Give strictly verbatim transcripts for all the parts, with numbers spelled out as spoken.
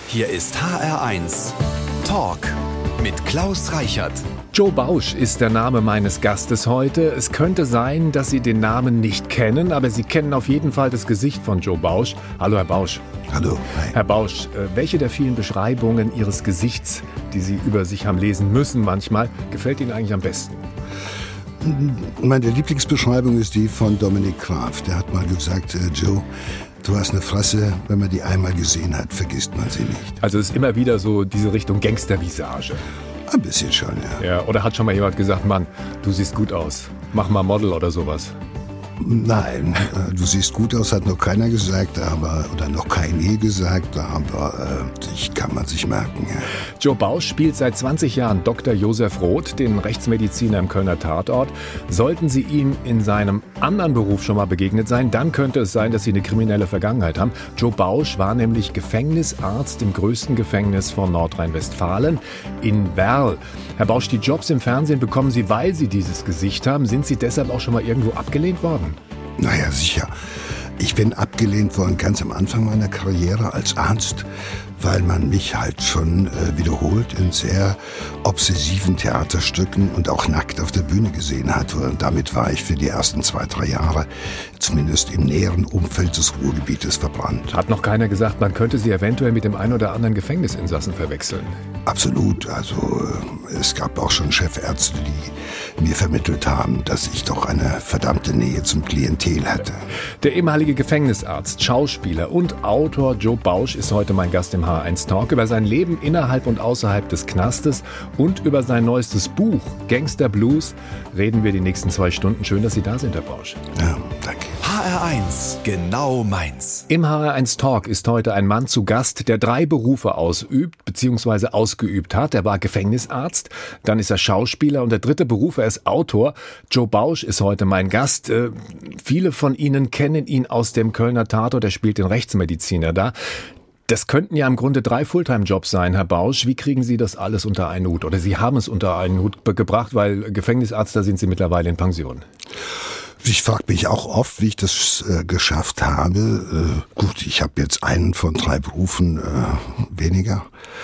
Hier ist H R eins Talk mit Klaus Reichert. Joe Bausch ist der Name meines Gastes heute. Es könnte sein, dass Sie den Namen nicht kennen, aber Sie kennen auf jeden Fall das Gesicht von Joe Bausch. Hallo, Herr Bausch. Hallo. Hi. Herr Bausch, welche der vielen Beschreibungen Ihres Gesichts, die Sie über sich haben lesen müssen manchmal, gefällt Ihnen eigentlich am besten? Meine Lieblingsbeschreibung ist die von Dominik Graf. Der hat mal gesagt, äh, Joe, du hast eine Fresse, wenn man die einmal gesehen hat, vergisst man sie nicht. Also es ist immer wieder so diese Richtung Gangstervisage. Ein bisschen schon, ja. Ja, oder hat schon mal jemand gesagt, Mann, du siehst gut aus, mach mal Model oder sowas? Nein, äh, du siehst gut aus, hat noch keiner gesagt, aber oder noch keine gesagt, aber äh, ich kann man sich merken. Ja. Joe Bausch spielt seit zwanzig Jahren Doktor Josef Roth, den Rechtsmediziner im Kölner Tatort. Sollten Sie ihm in seinem anderen Beruf schon mal begegnet sein, dann könnte es sein, dass Sie eine kriminelle Vergangenheit haben. Joe Bausch war nämlich Gefängnisarzt im größten Gefängnis von Nordrhein-Westfalen in Werl. Herr Bausch, die Jobs im Fernsehen bekommen Sie, weil Sie dieses Gesicht haben. Sind Sie deshalb auch schon mal irgendwo abgelehnt worden? Naja, sicher. Ich bin abgelehnt worden ganz am Anfang meiner Karriere als Arzt, weil man mich halt schon äh, wiederholt in sehr obsessiven Theaterstücken und auch nackt auf der Bühne gesehen hat. Und damit war ich für die ersten zwei, drei Jahre zumindest im näheren Umfeld des Ruhrgebietes verbrannt. Hat noch keiner gesagt, man könnte Sie eventuell mit dem einen oder anderen Gefängnisinsassen verwechseln? Absolut. Also äh, es gab auch schon Chefärzte, die mir vermittelt haben, dass ich doch eine verdammte Nähe zum Klientel hatte. Der ehemalige Gefängnisarzt, Schauspieler und Autor Joe Bausch ist heute mein Gast im H R eins Talk. Über sein Leben innerhalb und außerhalb des Knastes und über sein neuestes Buch Gangster Blues reden wir die nächsten zwei Stunden. Schön, dass Sie da sind, Herr Bausch. Ja, danke. H R eins, genau meins. Im H R eins Talk ist heute ein Mann zu Gast, der drei Berufe ausübt bzw. ausgeübt hat. Er war Gefängnisarzt, dann ist er Schauspieler und der dritte Beruf, er ist Autor. Joe Bausch ist heute mein Gast. Äh, viele von Ihnen kennen ihn aus dem Kölner Tatort, er spielt den Rechtsmediziner da. Das könnten ja im Grunde drei Fulltime-Jobs sein, Herr Bausch. Wie kriegen Sie das alles unter einen Hut? Oder Sie haben es unter einen Hut gebracht, weil Gefängnisarzt, da sind Sie mittlerweile in Pension. Ich frage mich auch oft, wie ich das äh, geschafft habe. Äh, gut, ich habe jetzt einen von drei Berufen äh, weniger,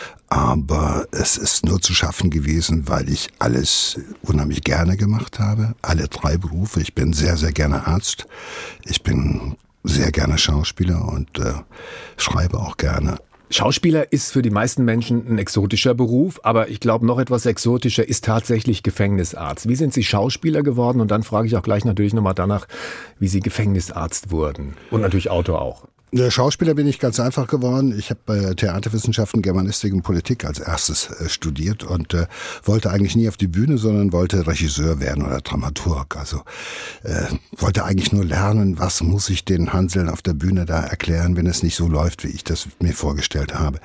aber es ist nur zu schaffen gewesen, weil ich alles unheimlich gerne gemacht habe. Alle drei Berufe. Ich bin sehr, sehr gerne Arzt. Ich bin sehr gerne Schauspieler und äh, schreibe auch gerne. Schauspieler ist für die meisten Menschen ein exotischer Beruf, aber ich glaube, noch etwas exotischer ist tatsächlich Gefängnisarzt. Wie sind Sie Schauspieler geworden? Und dann frage ich auch gleich natürlich nochmal danach, wie Sie Gefängnisarzt wurden. Und natürlich Autor auch. Der Schauspieler bin ich ganz einfach geworden. Ich habe äh, Theaterwissenschaften, Germanistik und Politik als erstes äh, studiert und äh, wollte eigentlich nie auf die Bühne, sondern wollte Regisseur werden oder Dramaturg. Also äh, wollte eigentlich nur lernen, was muss ich den Hanseln auf der Bühne da erklären, wenn es nicht so läuft, wie ich das mir vorgestellt habe.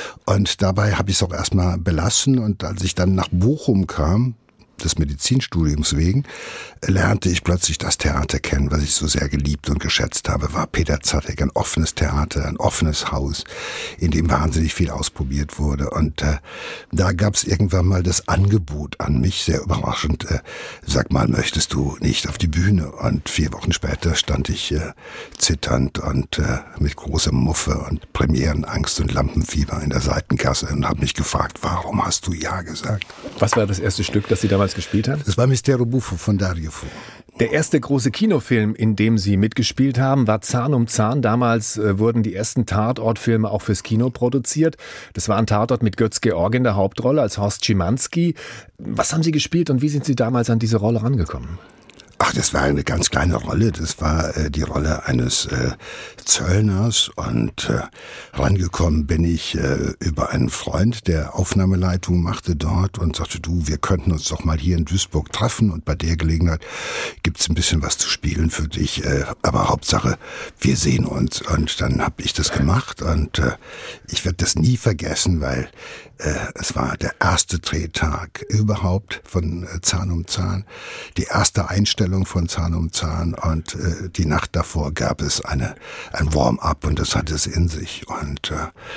Und dabei habe ich es auch erstmal belassen. Und als ich dann nach Bochum kam, des Medizinstudiums wegen, lernte ich plötzlich das Theater kennen, was ich so sehr geliebt und geschätzt habe, war Peter Zadig, ein offenes Theater, ein offenes Haus, in dem wahnsinnig viel ausprobiert wurde. Und äh, da gab es irgendwann mal das Angebot an mich, sehr überraschend, äh, sag mal, möchtest du nicht auf die Bühne? Und vier Wochen später stand ich äh, zitternd und äh, mit großer Muffe und Premierenangst und Lampenfieber in der Seitengasse und habe mich gefragt, warum hast du Ja gesagt? Was war das erste Stück, das Sie damals gespielt haben? Das war Mistero Buffo von Dario Fo. Der erste große Kinofilm, in dem Sie mitgespielt haben, war Zahn um Zahn. Damals äh, wurden die ersten Tatortfilme auch fürs Kino produziert. Das war ein Tatort mit Götz George in der Hauptrolle als Horst Schimanski. Was haben Sie gespielt und wie sind Sie damals an diese Rolle rangekommen? Ach, das war eine ganz kleine Rolle. Das war äh, die Rolle eines äh, Zöllners und äh, rangekommen bin ich äh, über einen Freund, der Aufnahmeleitung machte dort und sagte, du, wir könnten uns doch mal hier in Duisburg treffen und bei der Gelegenheit gibt's ein bisschen was zu spielen für dich, äh, aber Hauptsache, wir sehen uns. Und dann habe ich das gemacht und äh, ich werde das nie vergessen, weil äh, es war der erste Drehtag überhaupt von äh, Zahn um Zahn, die erste Einstellung von Zahn um Zahn und äh, die Nacht davor gab es eine ein Warm-up und das hatte es in sich und äh,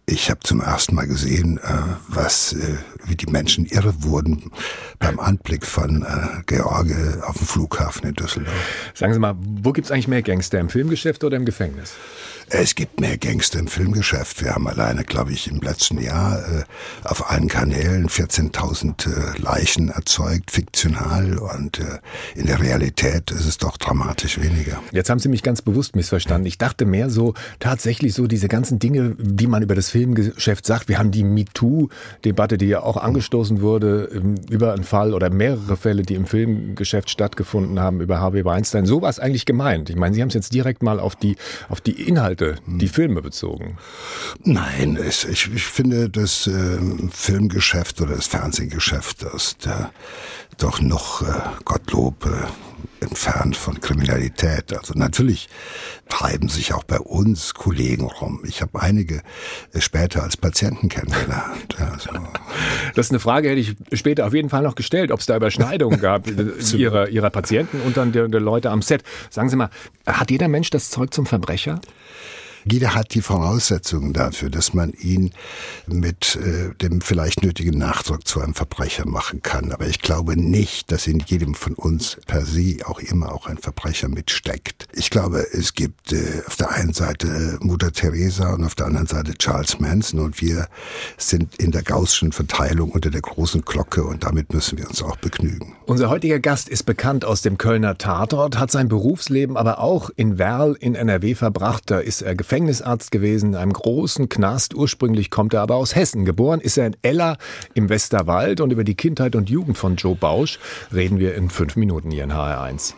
Ich habe zum ersten Mal gesehen, äh, was, äh, wie die Menschen irre wurden beim Anblick von äh, George auf dem Flughafen in Düsseldorf. Sagen Sie mal, wo gibt's eigentlich mehr Gangster, im Filmgeschäft oder im Gefängnis? Es gibt mehr Gangster im Filmgeschäft. Wir haben alleine, glaube ich, im letzten Jahr äh, auf allen Kanälen vierzehntausend äh, Leichen erzeugt, fiktional. Und äh, in der Realität ist es doch dramatisch weniger. Jetzt haben Sie mich ganz bewusst missverstanden. Ich dachte mehr so, tatsächlich so diese ganzen Dinge, die man über das Filmgeschäft sagt. Wir haben die MeToo-Debatte, die ja auch angestoßen wurde, über einen Fall oder mehrere Fälle, die im Filmgeschäft stattgefunden haben, über Harvey Weinstein. So war es eigentlich gemeint. Ich meine, Sie haben es jetzt direkt mal auf die, auf die Inhalte, die Filme bezogen. Nein, es, ich, ich finde das äh, Filmgeschäft oder das Fernsehgeschäft ist äh, doch noch, äh, Gottlob, äh, entfernt von Kriminalität. Also natürlich treiben sich auch bei uns Kollegen rum. Ich habe einige äh, später als Patienten kennengelernt. Also. Das ist eine Frage, hätte ich später auf jeden Fall noch gestellt, ob es da Überschneidungen gab ihrer, ihrer Patienten und dann der, der Leute am Set. Sagen Sie mal, hat jeder Mensch das Zeug zum Verbrecher? Jeder hat die Voraussetzungen dafür, dass man ihn mit äh, dem vielleicht nötigen Nachdruck zu einem Verbrecher machen kann. Aber ich glaube nicht, dass in jedem von uns per se auch immer auch ein Verbrecher mitsteckt. Ich glaube, es gibt äh, auf der einen Seite Mutter Teresa und auf der anderen Seite Charles Manson und wir sind in der gaußschen Verteilung unter der großen Glocke und damit müssen wir uns auch begnügen. Unser heutiger Gast ist bekannt aus dem Kölner Tatort, hat sein Berufsleben aber auch in Werl in N R W verbracht. Da ist er Gefängnisarzt gewesen in einem großen Knast. Ursprünglich kommt er aber aus Hessen. Geboren ist er in Ella im Westerwald und über die Kindheit und Jugend von Joe Bausch reden wir in fünf Minuten hier in H R eins.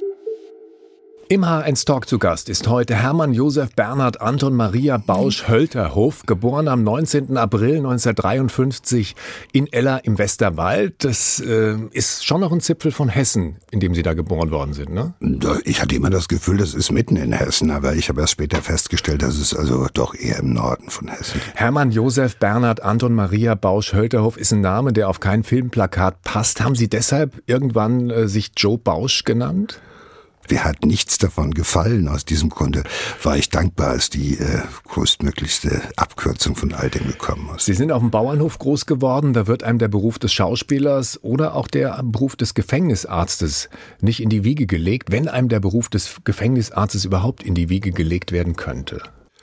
Im H R eins Talk zu Gast ist heute Hermann Josef Bernhard Anton Maria Bausch-Hölterhoff, geboren am neunzehnten April neunzehnhundertdreiundfünfzig in Ella im Westerwald. Das äh, ist schon noch ein Zipfel von Hessen, in dem Sie da geboren worden sind, ne? Ich hatte immer das Gefühl, das ist mitten in Hessen, aber ich habe erst später festgestellt, dass es also doch eher im Norden von Hessen. Hermann Josef Bernhard Anton Maria Bausch-Hölterhoff ist ein Name, der auf kein Filmplakat passt. Haben Sie deshalb irgendwann äh, sich Joe Bausch genannt? Mir hat nichts davon gefallen. Aus diesem Grunde war ich dankbar, als die äh, größtmöglichste Abkürzung von all dem gekommen ist. Sie sind auf dem Bauernhof groß geworden. Da wird einem der Beruf des Schauspielers oder auch der Beruf des Gefängnisarztes nicht in die Wiege gelegt, wenn einem der Beruf des Gefängnisarztes überhaupt in die Wiege gelegt werden könnte.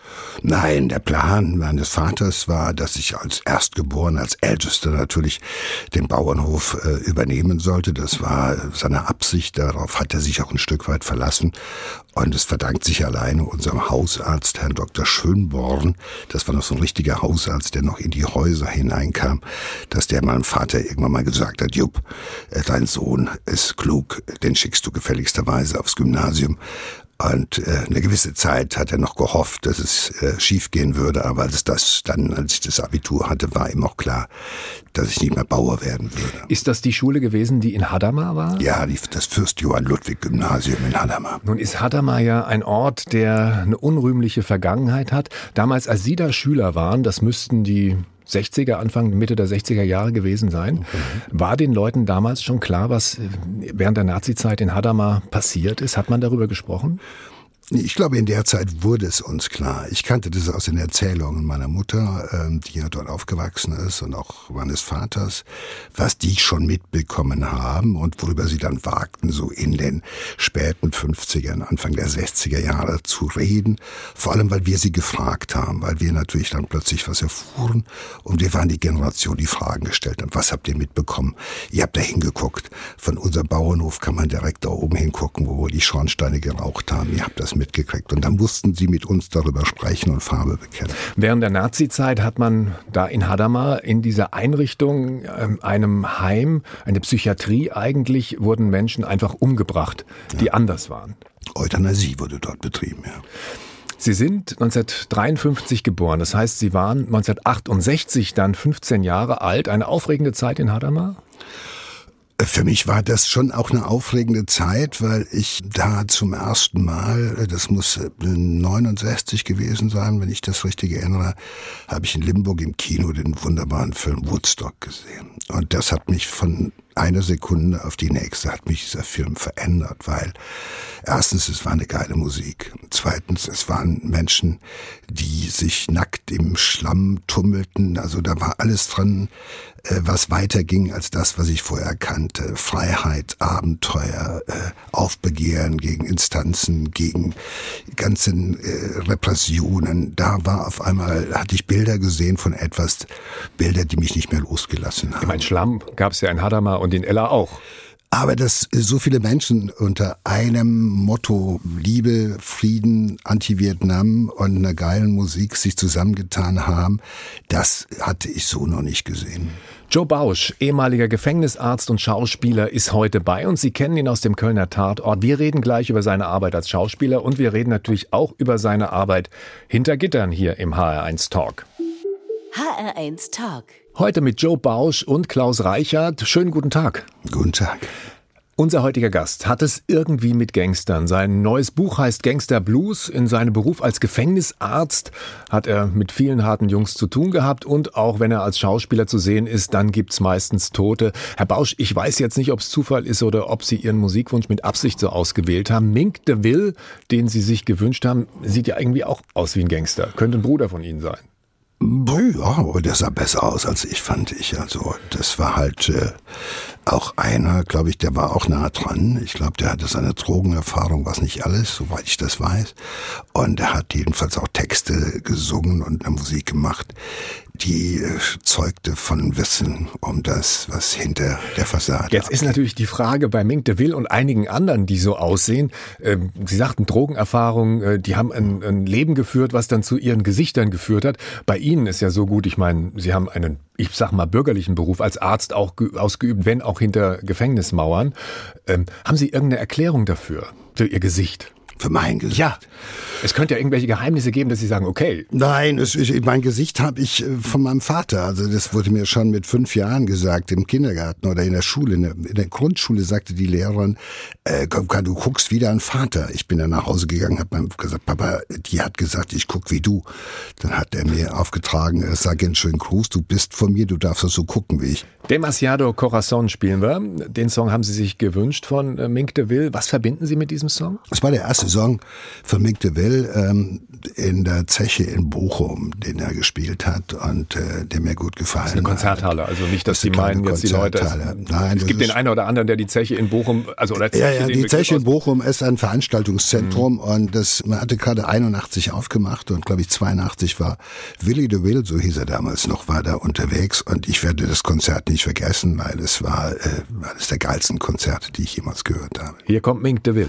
Nein, der Plan meines Vaters war, dass ich als Erstgeborener, als Ältester natürlich den Bauernhof äh, übernehmen sollte. Das war seine Absicht, darauf hat er sich auch ein Stück weit verlassen. Und es verdankt sich alleine unserem Hausarzt, Herrn Doktor Schönborn, das war noch so ein richtiger Hausarzt, der noch in die Häuser hineinkam, dass der meinem Vater irgendwann mal gesagt hat, Jupp, äh, dein Sohn ist klug, den schickst du gefälligsterweise aufs Gymnasium. Und äh, eine gewisse Zeit hat er noch gehofft, dass es äh, schief gehen würde, aber als das dann, als ich das Abitur hatte, war ihm auch klar, dass ich nicht mehr Bauer werden würde. Ist das die Schule gewesen, die in Hadamar war? Ja, die, das Fürst-Johann-Ludwig-Gymnasium in Hadamar. Nun ist Hadamar ja ein Ort, der eine unrühmliche Vergangenheit hat. Damals, als Sie da Schüler waren, das müssten die sechziger, Anfang, Mitte der sechziger Jahre gewesen sein. Okay. War den Leuten damals schon klar, was während der Nazizeit in Hadamar passiert ist? Hat man darüber gesprochen? Ich glaube, in der Zeit wurde es uns klar. Ich kannte das aus den Erzählungen meiner Mutter, die ja dort aufgewachsen ist, und auch meines Vaters, was die schon mitbekommen haben und worüber sie dann wagten, so in den späten fünfzigern, Anfang der sechziger Jahre zu reden. Vor allem, weil wir sie gefragt haben, weil wir natürlich dann plötzlich was erfuhren und wir waren die Generation, die Fragen gestellt hat. Was habt ihr mitbekommen? Ihr habt da hingeguckt. Von unserem Bauernhof kann man direkt da oben hingucken, wo die Schornsteine geraucht haben. Ihr habt das mitgekriegt. Und dann mussten sie mit uns darüber sprechen und Farbe bekennen. Während der Nazizeit hat man da in Hadamar in dieser Einrichtung, einem Heim, eine Psychiatrie eigentlich, wurden Menschen einfach umgebracht, die ja. anders waren. Euthanasie wurde dort betrieben, ja. Sie sind neunzehnhundertdreiundfünfzig geboren, das heißt, Sie waren neunzehnhundertachtundsechzig dann fünfzehn Jahre alt. Eine aufregende Zeit in Hadamar? Für mich war das schon auch eine aufregende Zeit, weil ich da zum ersten Mal, das muss neunundsechzig gewesen sein, wenn ich das richtig erinnere, habe ich in Limburg im Kino den wunderbaren Film Woodstock gesehen. Und das hat mich von eine Sekunde auf die nächste hat mich dieser Film verändert, weil erstens, es war eine geile Musik. Zweitens, es waren Menschen, die sich nackt im Schlamm tummelten. Also da war alles drin, was weiterging als das, was ich vorher kannte. Freiheit, Abenteuer, Aufbegehren gegen Instanzen, gegen ganze Repressionen. Da war auf einmal, hatte ich Bilder gesehen von etwas, Bilder, die mich nicht mehr losgelassen haben. Ich meine, Schlamm gab es ja in Hadamar und in Ella auch. Aber dass so viele Menschen unter einem Motto Liebe, Frieden, Anti-Vietnam und einer geilen Musik sich zusammengetan haben, das hatte ich so noch nicht gesehen. Joe Bausch, ehemaliger Gefängnisarzt und Schauspieler, ist heute bei uns. Sie kennen ihn aus dem Kölner Tatort. Wir reden gleich über seine Arbeit als Schauspieler und wir reden natürlich auch über seine Arbeit hinter Gittern hier im H R eins Talk. H R eins Talk. Heute mit Joe Bausch und Klaus Reichert. Schönen guten Tag. Guten Tag. Unser heutiger Gast hat es irgendwie mit Gangstern. Sein neues Buch heißt Gangster Blues. In seinem Beruf als Gefängnisarzt hat er mit vielen harten Jungs zu tun gehabt. Und auch wenn er als Schauspieler zu sehen ist, dann gibt's meistens Tote. Herr Bausch, ich weiß jetzt nicht, ob es Zufall ist oder ob Sie Ihren Musikwunsch mit Absicht so ausgewählt haben. Mink DeVille, den Sie sich gewünscht haben, sieht ja irgendwie auch aus wie ein Gangster. Könnte ein Bruder von Ihnen sein. Ja, aber der sah besser aus als ich, fand ich. Also das war halt äh, auch einer, glaube ich, der war auch nah dran. Ich glaube, der hatte seine Drogenerfahrung, was nicht alles, soweit ich das weiß. Und er hat jedenfalls auch Texte gesungen und eine Musik gemacht, die äh, zeugte von Wissen um das, was hinter der Fassade Jetzt abgeht. Ist natürlich die Frage bei Mink DeVille und einigen anderen, die so aussehen. Äh, Sie sagten Drogenerfahrung, äh, die haben ein, ein Leben geführt, was dann zu ihren Gesichtern geführt hat. Bei Ihnen ist ja so gut, ich meine, Sie haben einen, ich sag mal, bürgerlichen Beruf als Arzt auch ge- ausgeübt, wenn auch hinter Gefängnismauern. Ähm, haben Sie irgendeine Erklärung dafür, für Ihr Gesicht? Für mein Gesicht? Ja. Es könnte ja irgendwelche Geheimnisse geben, dass Sie sagen, okay. Nein, es, ich, mein Gesicht habe ich von meinem Vater. Also das wurde mir schon mit fünf Jahren gesagt, im Kindergarten oder in der Schule. In der, in der Grundschule sagte die Lehrerin, äh, komm, du guckst wieder an Vater. Ich bin dann nach Hause gegangen, habe gesagt, Papa, die hat gesagt, ich guck wie du. Dann hat er mir aufgetragen, sag einen schönen Gruß, du bist von mir, du darfst so gucken wie ich. Demasiado Corazon spielen wir. Den Song haben Sie sich gewünscht von äh, Mink DeVille. Was verbinden Sie mit diesem Song? Das war der erste Song von Mink DeVille ähm, in der Zeche in Bochum, den er gespielt hat und äh, der mir gut gefallen hat. Das ist eine Konzerthalle, also nicht, dass Sie meinen jetzt die Leute. Nein, es gibt den einen oder anderen, der die Zeche in Bochum, also oder Zeche, ja, ja, die Zeche in Bochum ist ein Veranstaltungszentrum mhm. und das man hatte gerade einundachtzig aufgemacht und glaube ich zweiundachtzig war Willy DeVille, so hieß er damals noch, war da unterwegs und ich werde das Konzert nicht vergessen, weil es war äh, eines der geilsten Konzerte, die ich jemals gehört habe. Hier kommt Mink DeVille.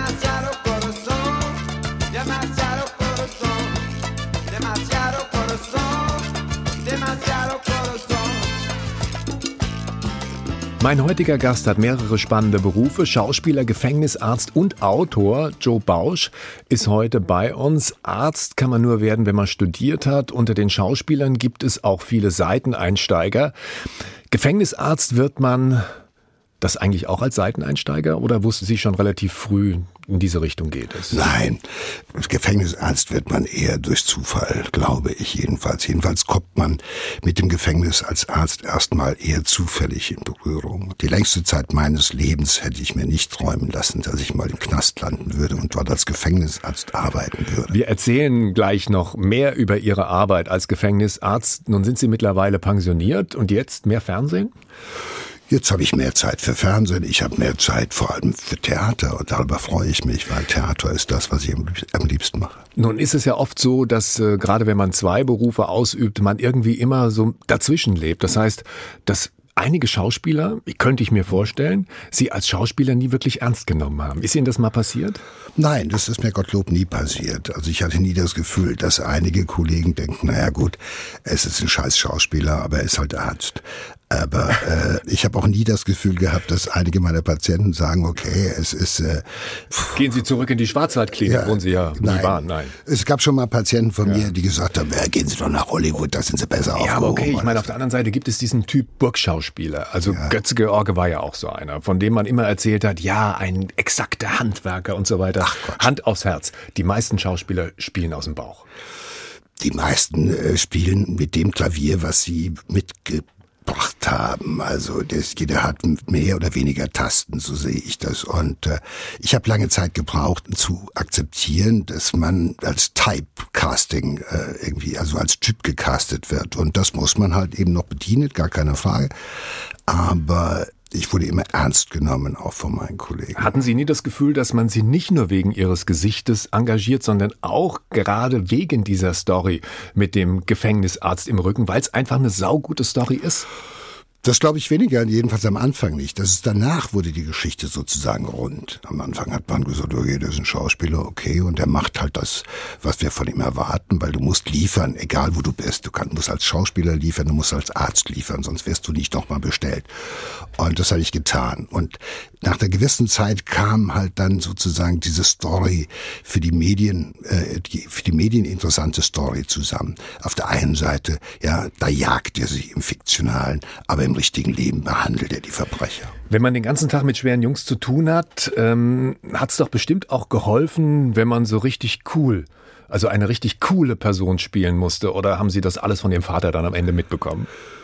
Mein heutiger Gast hat mehrere spannende Berufe. Schauspieler, Gefängnisarzt und Autor. Joe Bausch ist heute bei uns. Arzt kann man nur werden, wenn man studiert hat. Unter den Schauspielern gibt es auch viele Seiteneinsteiger. Gefängnisarzt wird man das eigentlich auch als Seiteneinsteiger oder wussten Sie schon relativ früh, in diese Richtung geht es? Nein, Gefängnisarzt wird man eher durch Zufall, glaube ich jedenfalls. Jedenfalls kommt man mit dem Gefängnis als Arzt erstmal eher zufällig in Berührung. Die längste Zeit meines Lebens hätte ich mir nicht träumen lassen, dass ich mal im Knast landen würde und dort als Gefängnisarzt arbeiten würde. Wir erzählen gleich noch mehr über Ihre Arbeit als Gefängnisarzt. Nun sind Sie mittlerweile pensioniert und jetzt mehr Fernsehen? Jetzt habe ich mehr Zeit für Fernsehen, ich habe mehr Zeit vor allem für Theater und darüber freue ich mich, weil Theater ist das, was ich am liebsten mache. Nun ist es ja oft so, dass äh, gerade wenn man zwei Berufe ausübt, man irgendwie immer so dazwischen lebt. Das heißt, dass einige Schauspieler, könnte ich mir vorstellen, Sie als Schauspieler nie wirklich ernst genommen haben. Ist Ihnen das mal passiert? Nein, das ist mir Gottlob nie passiert. Also ich hatte nie das Gefühl, dass einige Kollegen denken, naja gut, es ist ein scheiß Schauspieler, aber er ist halt Arzt. Aber äh, ich habe auch nie das Gefühl gehabt, dass einige meiner Patienten sagen, okay, es ist... Äh, Gehen Sie zurück in die Schwarzwaldklinik, ja, wo Sie ja nie nein. waren. Nein. Es gab schon mal Patienten von ja. mir, die gesagt haben, ja, gehen Sie doch nach Hollywood, da sind Sie besser aufgehoben. Ja, aber okay, ich meine, auf der anderen Seite gibt es diesen Typ Burgschauspieler. Also ja. Götze-George war ja auch so einer, von dem man immer erzählt hat, ja, ein exakter Handwerker und so weiter. Ach, Hand aufs Herz. Die meisten Schauspieler spielen aus dem Bauch. Die meisten äh, spielen mit dem Klavier, was sie mitge gebracht haben. Also das, jeder hat mehr oder weniger Tasten, so sehe ich das. Und äh, ich habe lange Zeit gebraucht, zu akzeptieren, dass man als Typecasting äh, irgendwie, also als Typ gecastet wird. Und das muss man halt eben noch bedienen, gar keine Frage. Aber ich wurde immer ernst genommen, auch von meinen Kollegen. Hatten Sie nie das Gefühl, dass man Sie nicht nur wegen Ihres Gesichtes engagiert, sondern auch gerade wegen dieser Story mit dem Gefängnisarzt im Rücken, weil es einfach eine saugute Story ist? Das glaube ich weniger, jedenfalls am Anfang nicht. Das ist danach wurde die Geschichte sozusagen rund. Am Anfang hat man gesagt, okay, das ist ein Schauspieler, okay, und der macht halt das, was wir von ihm erwarten, weil du musst liefern, egal wo du bist. Du kannst, musst als Schauspieler liefern, du musst als Arzt liefern, sonst wirst du nicht nochmal bestellt. Und das habe ich getan. Und nach einer gewissen Zeit kam halt dann sozusagen diese Story für die Medien, äh, die, für die Medien interessante Story zusammen. Auf der einen Seite, ja, da jagt er sie im Fiktionalen, aber im richtigen Leben behandelt er die Verbrecher. Wenn man den ganzen Tag mit schweren Jungs zu tun hat, ähm, hat es doch bestimmt auch geholfen, wenn man so richtig cool, also eine richtig coole Person spielen musste. Oder haben Sie das alles von Ihrem Vater dann am Ende mitbekommen?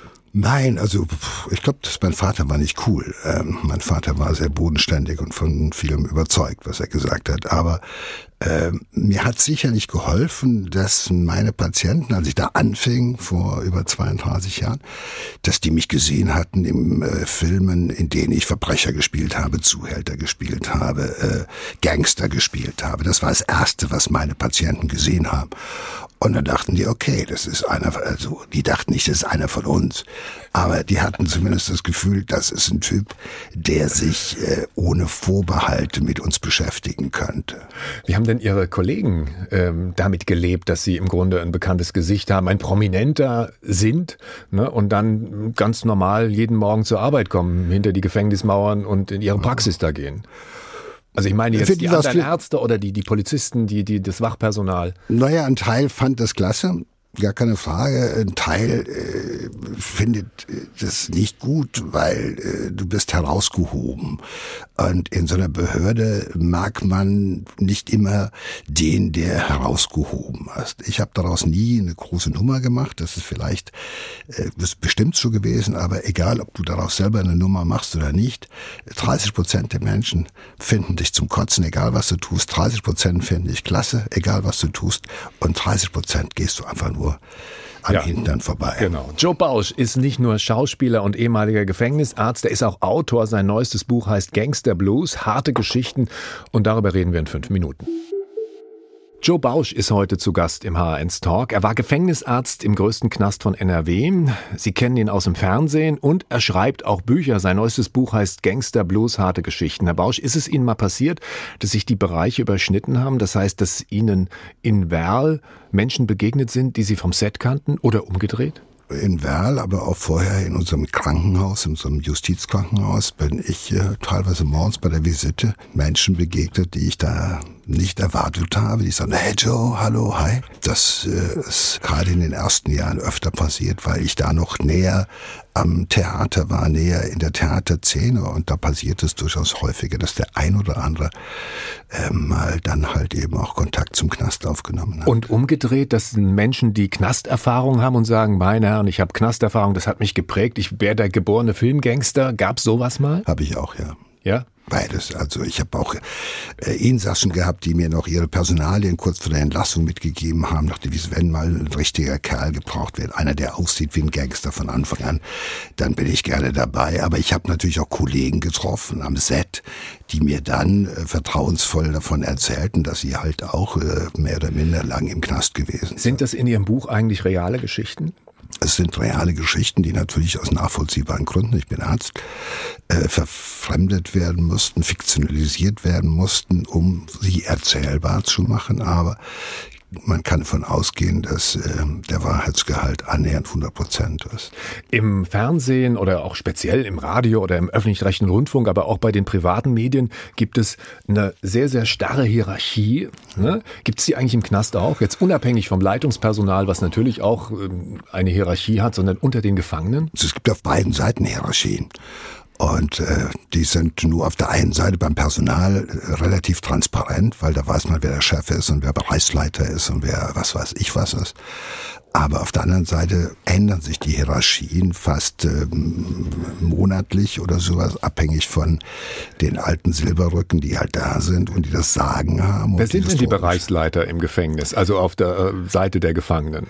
Nein, also ich glaube, mein Vater war nicht cool. Ähm, mein Vater war sehr bodenständig und von vielem überzeugt, was er gesagt hat. Aber ähm, mir hat sicherlich geholfen, dass meine Patienten, als ich da anfing, vor über zweiunddreißig Jahren, dass die mich gesehen hatten in äh, Filmen, in denen ich Verbrecher gespielt habe, Zuhälter gespielt habe, äh, Gangster gespielt habe. Das war das Erste, was meine Patienten gesehen haben. Und dann dachten die, okay, das ist einer, also die dachten nicht, das ist einer von uns, aber die hatten zumindest das Gefühl, das ist ein Typ, der sich äh, ohne Vorbehalte mit uns beschäftigen könnte. Wie haben denn Ihre Kollegen ähm, damit gelebt, dass Sie im Grunde ein bekanntes Gesicht haben, ein Prominenter sind, ne, und dann ganz normal jeden Morgen zur Arbeit kommen, hinter die Gefängnismauern und in Ihre Praxis da gehen? Also ich meine jetzt die, die anderen Ärzte oder die, die Polizisten, die, die, das Wachpersonal. Naja, ein Teil fand das klasse. Gar keine Frage. Ein Teil äh, findet das nicht gut, weil äh, du bist herausgehoben. Und in so einer Behörde mag man nicht immer den, der herausgehoben ist. Ich habe daraus nie eine große Nummer gemacht. Das ist vielleicht äh, ist bestimmt so gewesen, aber egal, ob du daraus selber eine Nummer machst oder nicht, dreißig Prozent der Menschen finden dich zum Kotzen, egal was du tust. dreißig Prozent finden dich klasse, egal was du tust. Und dreißig Prozent gehst du einfach nur an ja, Hintern vorbei. Genau. Joe Bausch ist nicht nur Schauspieler und ehemaliger Gefängnisarzt, er ist auch Autor. Sein neuestes Buch heißt Gangster Blues, harte Geschichten, und darüber reden wir in fünf Minuten. Joe Bausch ist heute zu Gast im H R eins Talk. Er war Gefängnisarzt im größten Knast von N R W. Sie kennen ihn aus dem Fernsehen und er schreibt auch Bücher. Sein neuestes Buch heißt Gangster Blues, harte Geschichten. Herr Bausch, ist es Ihnen mal passiert, dass sich die Bereiche überschnitten haben? Das heißt, dass Ihnen in Werl Menschen begegnet sind, die Sie vom Set kannten, oder umgedreht? In Werl, aber auch vorher in unserem Krankenhaus, in unserem Justizkrankenhaus, bin ich äh, teilweise morgens bei der Visite Menschen begegnet, die ich da nicht erwartet habe. Die sagen, hey Joe, hallo, hi. Das äh, ist gerade in den ersten Jahren öfter passiert, weil ich da noch näher am Theater war, näher in der Theaterszene, und da passiert es durchaus häufiger, dass der ein oder andere äh, mal dann halt eben auch Kontakt zum Knast aufgenommen hat. Und umgedreht, dass Menschen, die Knasterfahrung haben und sagen, meine Herren, ich habe Knasterfahrung, das hat mich geprägt, ich wäre der geborene Filmgangster. Gab's sowas mal? Habe ich auch, ja. Ja? Beides. Also ich habe auch äh, Insassen gehabt, die mir noch ihre Personalien kurz vor der Entlassung mitgegeben haben, nach dem, wenn mal ein richtiger Kerl gebraucht wird, einer, der aussieht wie ein Gangster von Anfang an, dann bin ich gerne dabei. Aber ich habe natürlich auch Kollegen getroffen am Set, die mir dann äh, vertrauensvoll davon erzählten, dass sie halt auch äh, mehr oder minder lang im Knast gewesen sind. Sind das in Ihrem Buch eigentlich reale Geschichten? Es sind reale Geschichten, die natürlich aus nachvollziehbaren Gründen, ich bin Arzt, äh, verfremdet werden mussten, fiktionalisiert werden mussten, um sie erzählbar zu machen. Aber man kann davon ausgehen, dass äh, der Wahrheitsgehalt annähernd hundert Prozent ist. Im Fernsehen oder auch speziell im Radio oder im öffentlich-rechtlichen Rundfunk, aber auch bei den privaten Medien gibt es eine sehr, sehr starre Hierarchie. Ne? Gibt es die eigentlich im Knast auch? Jetzt unabhängig vom Leitungspersonal, was natürlich auch ähm, eine Hierarchie hat, sondern unter den Gefangenen? Es gibt auf beiden Seiten Hierarchien. Und äh, die sind nur auf der einen Seite beim Personal äh, relativ transparent, weil da weiß man, wer der Chef ist und wer Bereichsleiter ist und wer was weiß ich was ist. Aber auf der anderen Seite ändern sich die Hierarchien fast ähm, monatlich oder sowas, abhängig von den alten Silberrücken, die halt da sind und die das Sagen haben. Wer sind denn die Bereichsleiter im Gefängnis, also auf der äh, Seite der Gefangenen?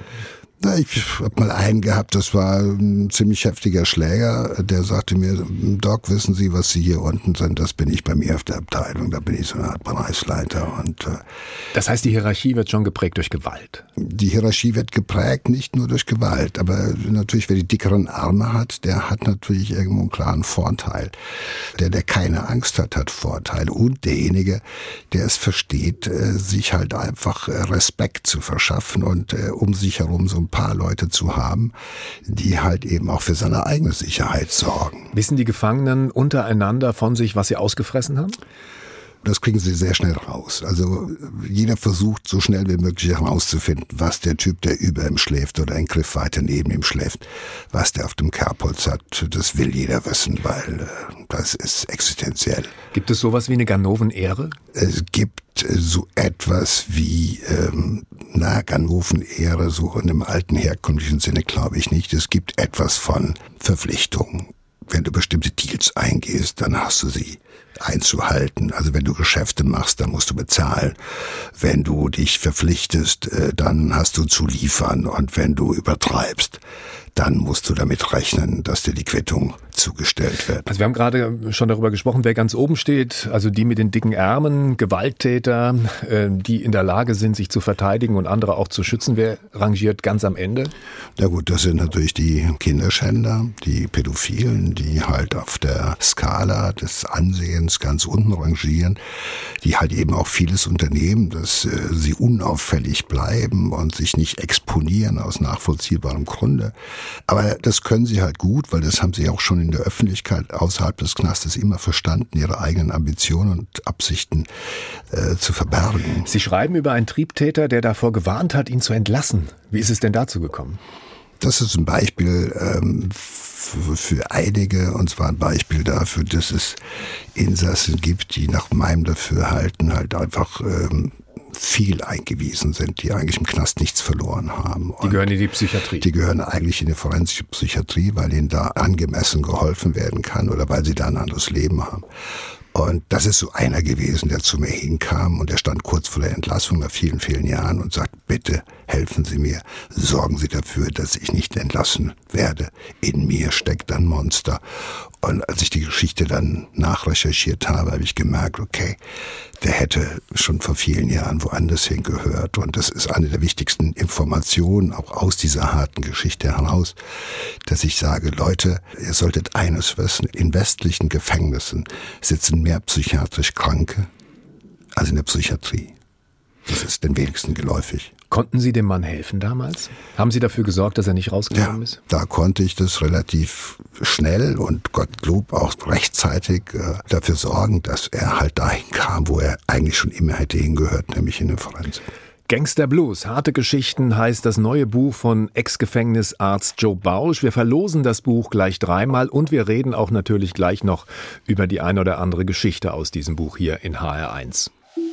Ich habe mal einen gehabt, das war ein ziemlich heftiger Schläger, der sagte mir, Doc, wissen Sie, was Sie hier unten sind, das bin ich bei mir auf der Abteilung, da bin ich so eine Art Bereichsleiter. Und, äh, das heißt, die Hierarchie wird schon geprägt durch Gewalt? Die Hierarchie wird geprägt nicht nur durch Gewalt, aber natürlich, wer die dickeren Arme hat, der hat natürlich irgendwo einen klaren Vorteil. Der, der keine Angst hat, hat Vorteile. Und derjenige, der es versteht, sich halt einfach Respekt zu verschaffen und um sich herum so ein paar Leute zu haben, die halt eben auch für seine eigene Sicherheit sorgen. Wissen die Gefangenen untereinander von sich, was sie ausgefressen haben? Das kriegen sie sehr schnell raus. Also jeder versucht so schnell wie möglich herauszufinden, was der Typ, der über ihm schläft oder ein Griff weiter neben ihm schläft, was der auf dem Kerbholz hat. Das will jeder wissen, weil äh, das ist existenziell. Gibt es sowas wie eine Ganoven-Ehre? Es gibt so etwas wie, ähm, na, Ganoven-Ehre, so in einem alten herkömmlichen Sinne glaube ich nicht. Es gibt etwas von Verpflichtung. Wenn du bestimmte Deals eingehst, dann hast du sie einzuhalten. Also wenn du Geschäfte machst, dann musst du bezahlen. Wenn du dich verpflichtest, dann hast du zu liefern. Und wenn du übertreibst, dann musst du damit rechnen, dass dir die Quittung zugestellt wird. Also wir haben gerade schon darüber gesprochen, wer ganz oben steht, also die mit den dicken Ärmeln, Gewalttäter, die in der Lage sind, sich zu verteidigen und andere auch zu schützen. Wer rangiert ganz am Ende? Na gut, das sind natürlich die Kinderschänder, die Pädophilen, die halt auf der Skala des Ansehens ganz unten rangieren, die halt eben auch vieles unternehmen, dass äh, sie unauffällig bleiben und sich nicht exponieren aus nachvollziehbarem Grunde. Aber das können sie halt gut, weil das haben sie auch schon in der Öffentlichkeit außerhalb des Knastes immer verstanden, ihre eigenen Ambitionen und Absichten äh, zu verbergen. Sie schreiben über einen Triebtäter, der davor gewarnt hat, ihn zu entlassen. Wie ist es denn dazu gekommen? Das ist ein Beispiel ähm, für, für einige, und zwar ein Beispiel dafür, dass es Insassen gibt, die nach meinem Dafürhalten halt einfach ähm, viel eingewiesen sind, die eigentlich im Knast nichts verloren haben. Die gehören in die Psychiatrie. Die gehören eigentlich in die forensische Psychiatrie, weil ihnen da angemessen geholfen werden kann oder weil sie da ein anderes Leben haben. Und das ist so einer gewesen, der zu mir hinkam und der stand kurz vor der Entlassung nach vielen, vielen Jahren und sagt, bitte helfen Sie mir, sorgen Sie dafür, dass ich nicht entlassen werde. In mir steckt ein Monster. Und als ich die Geschichte dann nachrecherchiert habe, habe ich gemerkt, okay, der hätte schon vor vielen Jahren woanders hingehört. Und das ist eine der wichtigsten Informationen auch aus dieser harten Geschichte heraus, dass ich sage, Leute, ihr solltet eines wissen, in westlichen Gefängnissen sitzen mehr psychiatrisch Kranke als in der Psychiatrie. Das ist den wenigsten geläufig. Konnten Sie dem Mann helfen damals? Haben Sie dafür gesorgt, dass er nicht rausgekommen ja, ist? Da konnte ich das relativ schnell und Gottlob auch rechtzeitig äh, dafür sorgen, dass er halt dahin kam, wo er eigentlich schon immer hätte hingehört, nämlich in der Forensik. Gangster Blues, harte Geschichten heißt das neue Buch von Ex-Gefängnisarzt Joe Bausch. Wir verlosen das Buch gleich dreimal und wir reden auch natürlich gleich noch über die ein oder andere Geschichte aus diesem Buch hier in H R eins.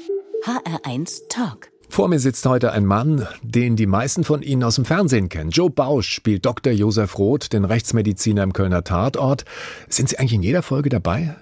H R eins Talk. Vor mir sitzt heute ein Mann, den die meisten von Ihnen aus dem Fernsehen kennen. Joe Bausch spielt Doktor Josef Roth, den Rechtsmediziner im Kölner Tatort. Sind Sie eigentlich in jeder Folge dabei?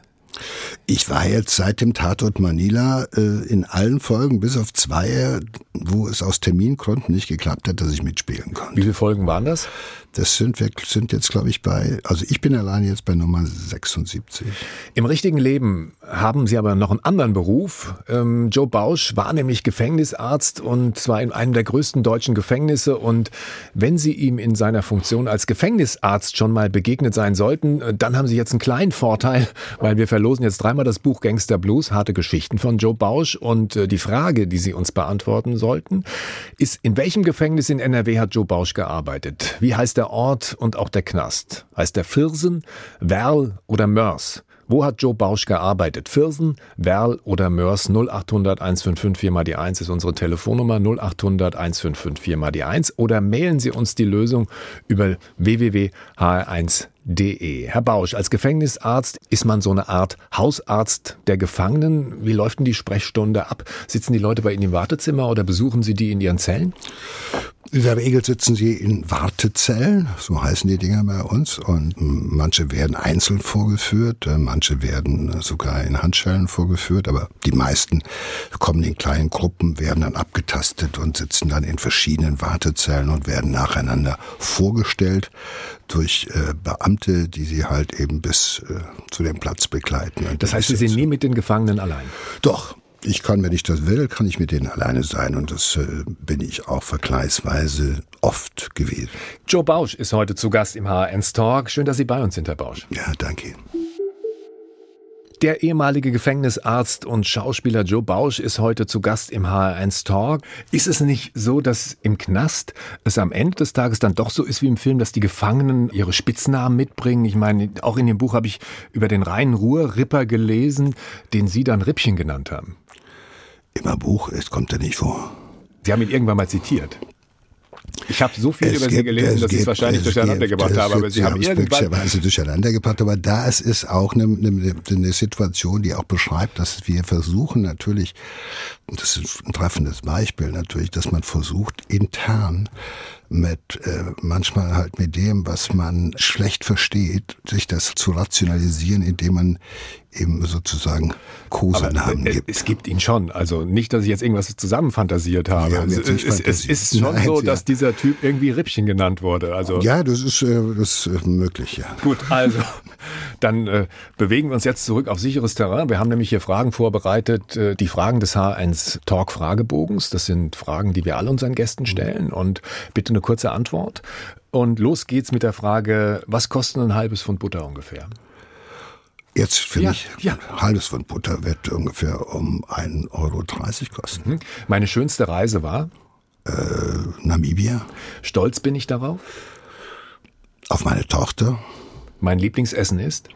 Ich war jetzt seit dem Tatort Manila äh, in allen Folgen, bis auf zwei, wo es aus Termingründen nicht geklappt hat, dass ich mitspielen konnte. Wie viele Folgen waren das? Das sind, wir sind jetzt, glaube ich, bei, also ich bin allein jetzt bei Nummer sechsundsiebzig. Im richtigen Leben haben Sie aber noch einen anderen Beruf. Ähm, Joe Bausch war nämlich Gefängnisarzt und zwar in einem der größten deutschen Gefängnisse. Und wenn Sie ihm in seiner Funktion als Gefängnisarzt schon mal begegnet sein sollten, dann haben Sie jetzt einen kleinen Vorteil, weil wir verlosen jetzt dreimal das Buch Gangster Blues, harte Geschichten von Joe Bausch. Und äh, die Frage, die Sie uns beantworten sollten, ist, in welchem Gefängnis in N R W hat Joe Bausch gearbeitet? Wie heißt der Ort und auch der Knast? Heißt der Viersen, Werl oder Mörs? Wo hat Joe Bausch gearbeitet? Viersen, Werl oder Mörs? null acht hundert eins fünf fünf vier mal die eins ist unsere Telefonnummer, null acht hundert eins fünf fünf vier mal die eins. Oder mailen Sie uns die Lösung über w w w punkt h r eins punkt de. Herr Bausch, als Gefängnisarzt ist man so eine Art Hausarzt der Gefangenen. Wie läuft denn die Sprechstunde ab? Sitzen die Leute bei Ihnen im Wartezimmer oder besuchen Sie die in ihren Zellen? In der Regel sitzen sie in Wartezellen, so heißen die Dinger bei uns, und manche werden einzeln vorgeführt, manche werden sogar in Handschellen vorgeführt, aber die meisten kommen in kleinen Gruppen, werden dann abgetastet und sitzen dann in verschiedenen Wartezellen und werden nacheinander vorgestellt durch äh, Beamte, die sie halt eben bis äh, zu dem Platz begleiten. Und das heißt, Sie sind nie mit den Gefangenen allein? Doch. Ich kann, wenn ich das will, kann ich mit denen alleine sein und das äh, bin ich auch vergleichsweise oft gewesen. Joe Bausch ist heute zu Gast im H R eins Talk. Schön, dass Sie bei uns sind, Herr Bausch. Ja, danke. Der ehemalige Gefängnisarzt und Schauspieler Joe Bausch ist heute zu Gast im H R eins Talk. Ist es nicht so, dass im Knast es am Ende des Tages dann doch so ist wie im Film, dass die Gefangenen ihre Spitznamen mitbringen? Ich meine, auch in dem Buch habe ich über den reinen Ruhrripper gelesen, den Sie dann Rippchen genannt haben. Im Buch, es kommt ja nicht vor. Sie haben ihn irgendwann mal zitiert. Ich habe so viel es über gibt, Sie gelesen, dass ich es wahrscheinlich es durcheinander gibt, gebracht habe. Aber Sie, Sie haben irgendwann möglicherweise durcheinander gebracht. Aber da es ist auch eine, eine, eine Situation, die auch beschreibt, dass wir versuchen natürlich, und das ist ein treffendes Beispiel natürlich, dass man versucht intern mit äh, manchmal halt mit dem, was man schlecht versteht, sich das zu rationalisieren, indem man eben sozusagen Kosenamen Aber gibt. Es gibt ihn schon. Also nicht, dass ich jetzt irgendwas zusammenfantasiert habe. Ja, es, es, es, es ist schon Nein, so, ja. dass dieser Typ irgendwie Rippchen genannt wurde. Also Ja, das ist, äh, das ist möglich, ja. gut, also dann äh, bewegen wir uns jetzt zurück auf sicheres Terrain. Wir haben nämlich hier Fragen vorbereitet, äh, die Fragen des H R eins Talk Fragebogens. Das sind Fragen, die wir all unseren Gästen stellen. Und bitte eine kurze Antwort. Und los geht's mit der Frage, was kostet ein halbes Pfund Butter ungefähr? Jetzt für Ja, mich, ja. ein halbes Pfund Butter wird ungefähr um ein Euro dreißig kosten. Hm? Meine schönste Reise war? Äh, Namibia, Stolz bin ich darauf. auf meine Tochter, Mein Lieblingsessen ist?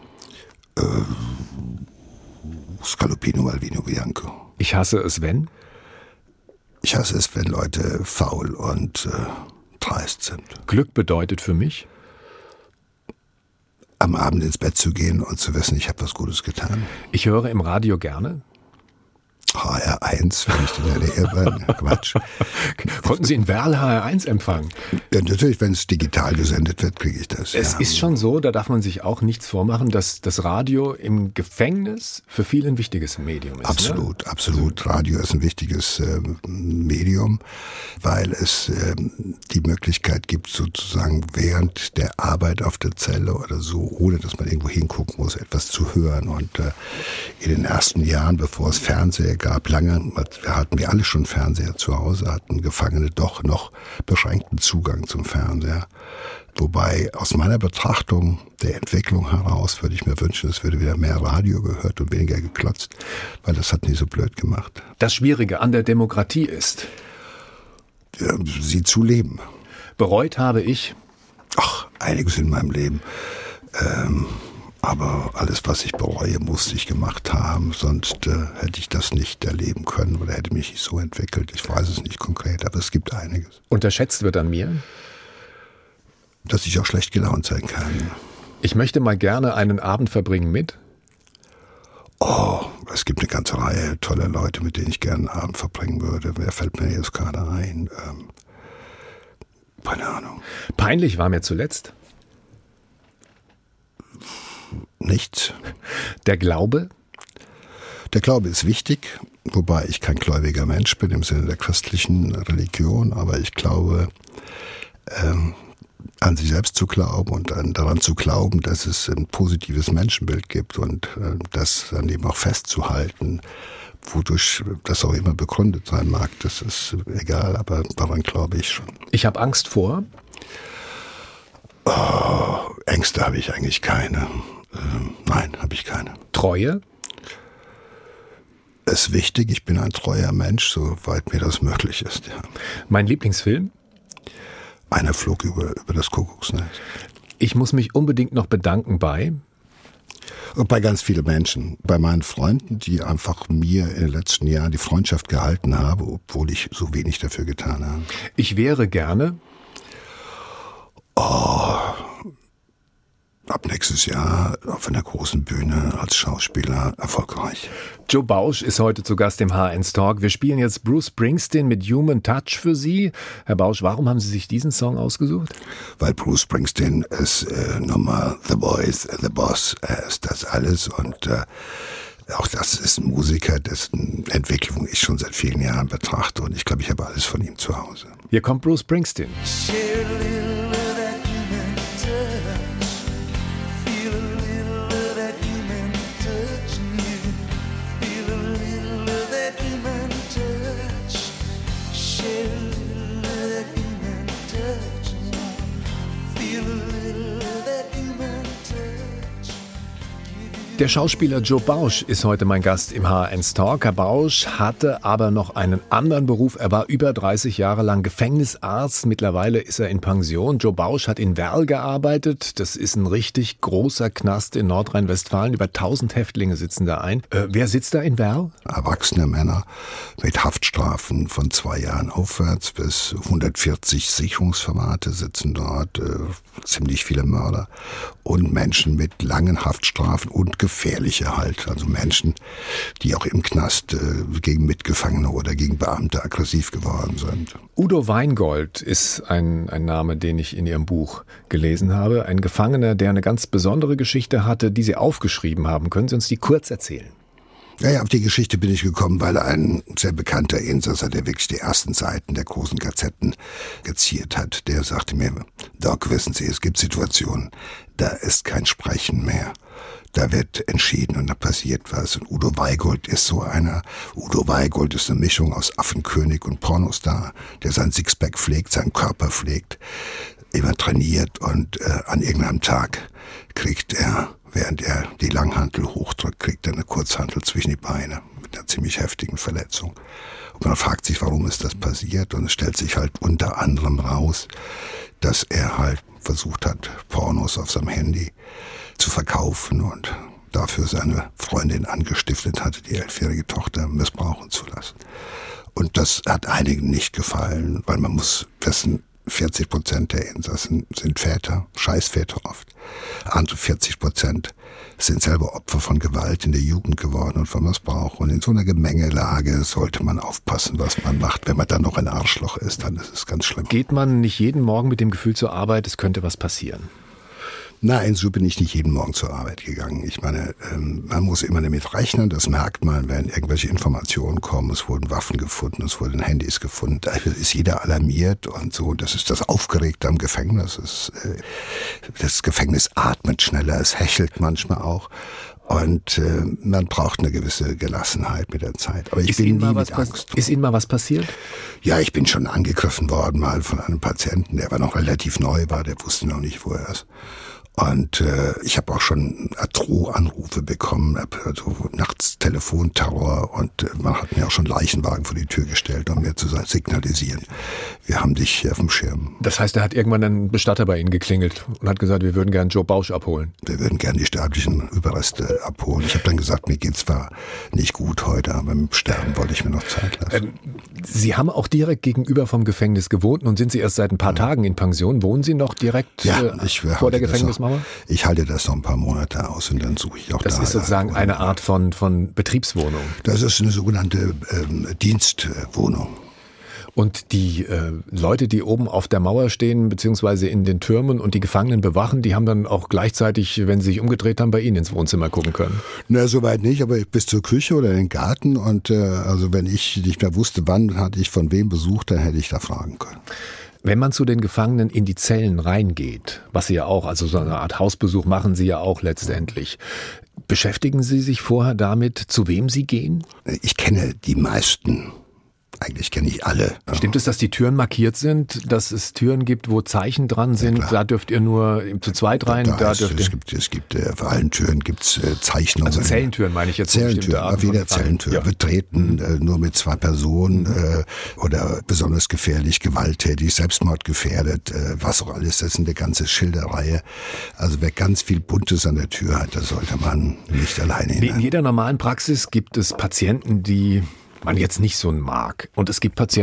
Scaloppino al vino bianco. Ich hasse es, wenn? Ich hasse es, wenn Leute faul und äh, dreist sind. Glück bedeutet für mich? Am Abend ins Bett zu gehen und zu wissen, ich habe was Gutes getan. Ich höre im Radio gerne. H R eins, wenn ich in der Nähe bin. Quatsch. Konnten Sie in Werl H R eins empfangen? Ja, natürlich, wenn es digital gesendet wird, kriege ich das. Es ja. ist schon so, da darf man sich auch nichts vormachen, dass das Radio im Gefängnis für viele ein wichtiges Medium ist. Absolut, ne? absolut. Radio ist ein wichtiges äh, Medium, weil es äh, die Möglichkeit gibt, sozusagen während der Arbeit auf der Zelle oder so, ohne dass man irgendwo hingucken muss, etwas zu hören. Und äh, in den ersten Jahren, bevor es Fernseher gab, lange hatten wir alle schon Fernseher zu Hause, hatten Gefangene doch noch beschränkten Zugang zum Fernseher. Wobei aus meiner Betrachtung der Entwicklung heraus würde ich mir wünschen, es würde wieder mehr Radio gehört und weniger geklotzt, weil das hat nie so blöd gemacht. Das Schwierige an der Demokratie ist, Ja, sie zu leben. bereut habe ich, Ach, einiges in meinem Leben. Ähm, aber alles, was ich bereue, musste ich gemacht haben, sonst äh, hätte ich das nicht erleben können oder hätte mich nicht so entwickelt. Ich weiß es nicht konkret, aber es gibt einiges. unterschätzt wird an mir. Dass ich auch schlecht gelaunt sein kann. Ich möchte mal gerne einen Abend verbringen mit. Oh, es gibt eine ganze Reihe toller Leute, mit denen ich gerne einen Abend verbringen würde. Wer fällt mir jetzt gerade ein? Ähm, keine Ahnung. Peinlich war mir zuletzt Nichts. der Glaube. Der Glaube ist wichtig, wobei ich kein gläubiger Mensch bin im Sinne der christlichen Religion, aber ich glaube, ähm, an sich selbst zu glauben und an, daran zu glauben, dass es ein positives Menschenbild gibt und äh, das dann eben auch festzuhalten, wodurch das auch immer begründet sein mag, das ist egal, aber daran glaube ich schon. Ich habe Angst vor. Oh, Ängste habe ich eigentlich keine. Ähm, nein, habe ich keine. Treue. Es ist wichtig, ich bin ein treuer Mensch, soweit mir das möglich ist. Ja. Mein Lieblingsfilm. Einer flog über, über das Kuckucksnest. Ich muss mich unbedingt noch bedanken bei. Und bei ganz vielen Menschen. Bei meinen Freunden, die einfach mir in den letzten Jahren die Freundschaft gehalten haben, obwohl ich so wenig dafür getan habe. Ich wäre gerne. Oh, hab nächstes Jahr auf einer großen Bühne als Schauspieler erfolgreich. Joe Bausch ist heute zu Gast im H eins Talk. Wir spielen jetzt Bruce Springsteen mit Human Touch für Sie. Herr Bausch, warum haben Sie sich diesen Song ausgesucht? Weil Bruce Springsteen ist äh, nochmal The Voice, The Boss, er ist das alles und äh, auch das ist ein Musiker, dessen Entwicklung ich schon seit vielen Jahren betrachte und ich glaube, ich habe alles von ihm zu Hause. Hier kommt Bruce Springsteen. Der Schauspieler Joe Bausch ist heute mein Gast im H eins Talk. Herr Bausch hatte aber noch einen anderen Beruf. Er war über dreißig Jahre lang Gefängnisarzt. Mittlerweile ist er in Pension. Joe Bausch hat in Werl gearbeitet. Das ist ein richtig großer Knast in Nordrhein-Westfalen. Über tausend Häftlinge sitzen da ein. Äh, wer sitzt da in Werl? Erwachsene Männer mit Haftstrafen von zwei Jahren aufwärts bis hundertvierzig Sicherungsformate sitzen dort. Äh, ziemlich viele Mörder. Und Menschen mit langen Haftstrafen und gefährliche halt, also Menschen, die auch im Knast äh, gegen Mitgefangene oder gegen Beamte aggressiv geworden sind. Udo Weingold ist ein, ein Name, den ich in Ihrem Buch gelesen habe. Ein Gefangener, der eine ganz besondere Geschichte hatte, die Sie aufgeschrieben haben. Können Sie uns die kurz erzählen? Ja, ja, auf die Geschichte bin ich gekommen, weil ein sehr bekannter Insasser, der wirklich die ersten Seiten der großen Gazetten geziert hat, der sagte mir, Doc, wissen Sie, es gibt Situationen, da ist kein Sprechen mehr. Da wird entschieden und da passiert was. Und Udo Weingold ist so einer. Udo Weingold ist eine Mischung aus Affenkönig und Pornostar, der sein Sixpack pflegt, seinen Körper pflegt, immer trainiert und äh, an irgendeinem Tag kriegt er, während er die Langhantel hochdrückt, kriegt er eine Kurzhantel zwischen die Beine mit einer ziemlich heftigen Verletzung. Und man fragt sich, warum ist das passiert? Und es stellt sich halt unter anderem raus, dass er halt versucht hat, Pornos auf seinem Handy zu verkaufen und dafür seine Freundin angestiftet hatte, die elfjährige Tochter missbrauchen zu lassen. Und das hat einigen nicht gefallen, weil man muss wissen, vierzig Prozent der Insassen sind Väter, Scheißväter oft. Andere vierzig Prozent sind selber Opfer von Gewalt in der Jugend geworden und von Missbrauch. Und in so einer Gemengelage sollte man aufpassen, was man macht. Wenn man dann noch ein Arschloch ist, dann ist es ganz schlimm. Geht man nicht jeden Morgen mit dem Gefühl zur Arbeit, es könnte was passieren? Nein, so bin ich nicht jeden Morgen zur Arbeit gegangen. Ich meine, ähm, man muss immer damit rechnen, das merkt man, wenn irgendwelche Informationen kommen, es wurden Waffen gefunden, es wurden Handys gefunden, da ist jeder alarmiert und so. Das ist das Aufgeregte am Gefängnis. Das, äh, das Gefängnis atmet schneller, es hechelt manchmal auch. Und äh, man braucht eine gewisse Gelassenheit mit der Zeit. Aber ich ist bin Ihnen nie mal mit was Angst. Ist Ihnen mal was passiert? Ja, ich bin schon angegriffen worden mal von einem Patienten, der aber noch relativ neu war, der wusste noch nicht, wo er ist. Und äh, ich habe auch schon Drohanrufe bekommen, also nachts Telefonterror und äh, man hat mir auch schon Leichenwagen vor die Tür gestellt, um mir zu signalisieren, wir haben dich auf dem Schirm. Das heißt, er hat irgendwann einen Bestatter bei Ihnen geklingelt und hat gesagt, wir würden gern Joe Bausch abholen. Wir würden gern die sterblichen Überreste abholen. Ich habe dann gesagt, mir geht's zwar nicht gut heute, aber mit dem Sterben wollte ich mir noch Zeit lassen. Ähm, Sie haben auch direkt gegenüber vom Gefängnis gewohnt und sind Sie erst seit ein paar ja. Tagen in Pension. Wohnen Sie noch direkt ja, äh, ich, vor der Gefängnismauer? Ich halte das noch ein paar Monate aus und dann suche ich auch das da. Das ist sozusagen eine Art von, von Betriebswohnung. Das ist eine sogenannte ähm, Dienstwohnung. Und die äh, Leute, die oben auf der Mauer stehen, beziehungsweise in den Türmen und die Gefangenen bewachen, die haben dann auch gleichzeitig, wenn sie sich umgedreht haben, bei Ihnen ins Wohnzimmer gucken können? Na, soweit nicht, aber bis zur Küche oder in den Garten. Und äh, also wenn ich nicht mehr wusste, wann hatte ich von wem Besuch, dann hätte ich da fragen können. Wenn man zu den Gefangenen in die Zellen reingeht, was Sie ja auch, also so eine Art Hausbesuch machen Sie ja auch letztendlich, beschäftigen Sie sich vorher damit, zu wem Sie gehen? Ich kenne die meisten. Eigentlich kenne ich alle. Stimmt es, dass die Türen markiert sind, dass es Türen gibt, wo Zeichen dran sind? Ja, da dürft ihr nur zu zweit rein? Da, da da ist, dürft es ihr gibt, es gibt äh, vor allen Türen gibt's äh, Zeichnungen. Also Zellentüren meine ich jetzt. Zellentüren, auf jeder Zellentür. Ja. Betreten äh, nur mit zwei Personen äh, oder besonders gefährlich, gewalttätig, selbstmordgefährdet, äh, was auch alles. Das ist eine ganze Schilderreihe. Also wer ganz viel Buntes an der Tür hat, da sollte man nicht alleine hinein. Wie in jeder normalen Praxis gibt es Patienten, die man jetzt nicht so mag. Und es gibt Patienten,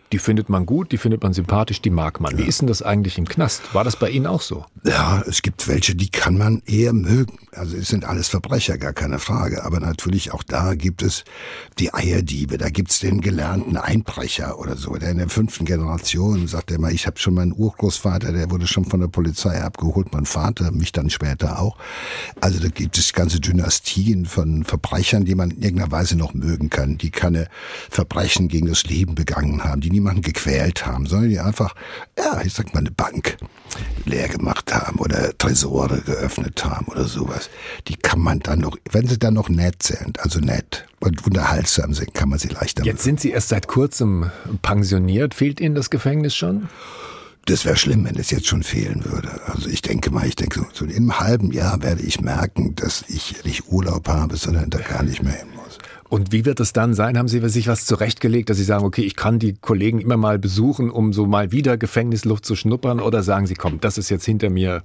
die findet man gut, die findet man sympathisch, die mag man. Ja. Wie ist denn das eigentlich im Knast? War das bei Ihnen auch so? Ja, es gibt welche, die kann man eher mögen. Also es sind alles Verbrecher, gar keine Frage. Aber natürlich auch da gibt es die Eierdiebe, da gibt's den gelernten Einbrecher oder so. Der in der fünften Generation sagt er mal, ich habe schon meinen Urgroßvater, der wurde schon von der Polizei abgeholt, mein Vater, mich dann später auch. Also da gibt es ganze Dynastien von Verbrechern, die man in irgendeiner Weise noch mögen kann, die keine Verbrechen gegen das Leben begangen haben, die niemanden gequält haben, sondern die einfach, ja, ich sag mal, eine Bank leer gemacht haben oder Tresore geöffnet haben oder sowas. Die kann man dann noch, wenn sie dann noch nett sind, also nett und unterhaltsam sind, kann man sie leichter Jetzt sind Sie erst seit kurzem pensioniert. Fehlt Ihnen das Gefängnis schon? Das wäre schlimm, wenn es jetzt schon fehlen würde. Also ich denke mal, ich denke, so, so in einem halben Jahr werde ich merken, dass ich nicht Urlaub habe, sondern da gar nicht mehr hin muss. Und wie wird es dann sein? Haben Sie sich was zurechtgelegt, dass Sie sagen, okay, ich kann die Kollegen immer mal besuchen, um so mal wieder Gefängnisluft zu schnuppern? Oder sagen Sie, komm, das ist jetzt hinter mir,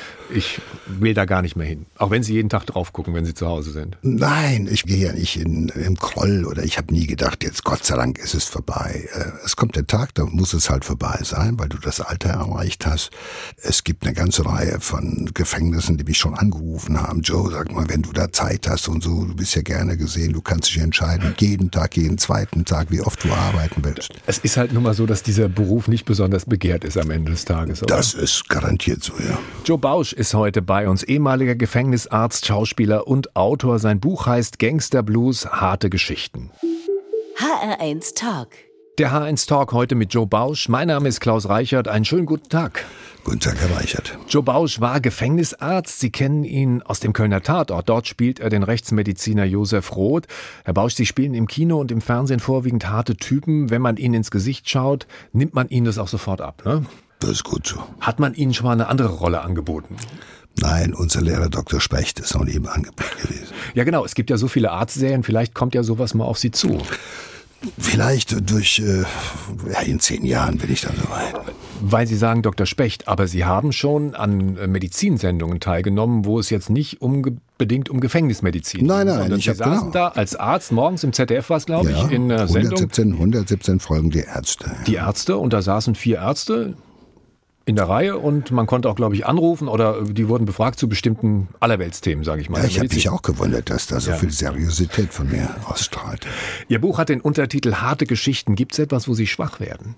ich will da gar nicht mehr hin. Auch wenn Sie jeden Tag drauf gucken, wenn Sie zu Hause sind. Nein, ich gehe ja nicht in, im Groll oder ich habe nie gedacht, jetzt Gott sei Dank ist es vorbei. Es kommt der Tag, da muss es halt vorbei sein, weil du das Alter erreicht hast. Es gibt eine ganze Reihe von Gefängnissen, die mich schon angerufen haben. Joe, sag mal, wenn du da Zeit hast und so, du bist ja gerne gesehen, du kannst dich entscheiden, jeden Tag, jeden zweiten Tag, wie oft du arbeiten willst. Es ist halt nun mal so, dass dieser Beruf nicht besonders begehrt ist am Ende des Tages, oder? Das ist garantiert so, ja. Joe Bausch ist heute bei uns, ehemaliger Gefängnisarzt, Schauspieler und Autor. Sein Buch heißt Gangster Blues, harte Geschichten. H R eins Talk. Der H eins Talk heute mit Joe Bausch. Mein Name ist Klaus Reichert. Einen schönen guten Tag. Guten Tag, Herr Reichert. Joe Bausch war Gefängnisarzt. Sie kennen ihn aus dem Kölner Tatort. Dort spielt er den Rechtsmediziner Josef Roth. Herr Bausch, Sie spielen im Kino und im Fernsehen vorwiegend harte Typen. Wenn man Ihnen ins Gesicht schaut, nimmt man Ihnen das auch sofort ab, ne? Das ist gut so. Hat man Ihnen schon mal eine andere Rolle angeboten? Nein, unser Lehrer Doktor Specht ist noch nie im Angebot gewesen. Ja genau, es gibt ja so viele Arztserien, vielleicht kommt ja sowas mal auf Sie zu. Vielleicht durch, äh, ja, in zehn Jahren bin ich dann soweit. Weil Sie sagen Doktor Specht, aber Sie haben schon an Medizinsendungen teilgenommen, wo es jetzt nicht unbedingt um Gefängnismedizin ging. Nein, nein, sondern ich Sie hab, saßen genau. da als Arzt morgens im Z D F, war es glaube ja, ich, in einer Sendung. hundertsiebzehn, hundertsiebzehn Folgen die Ärzte. Die Ärzte, und da saßen vier Ärzte in der Reihe und man konnte auch, glaube ich, anrufen oder die wurden befragt zu bestimmten Allerweltsthemen, sage ich mal. Ja, ich habe mich auch gewundert, dass da so ja. viel Seriosität von mir ausstrahlt. Ihr Buch hat den Untertitel Harte Geschichten. Gibt es etwas, wo Sie schwach werden?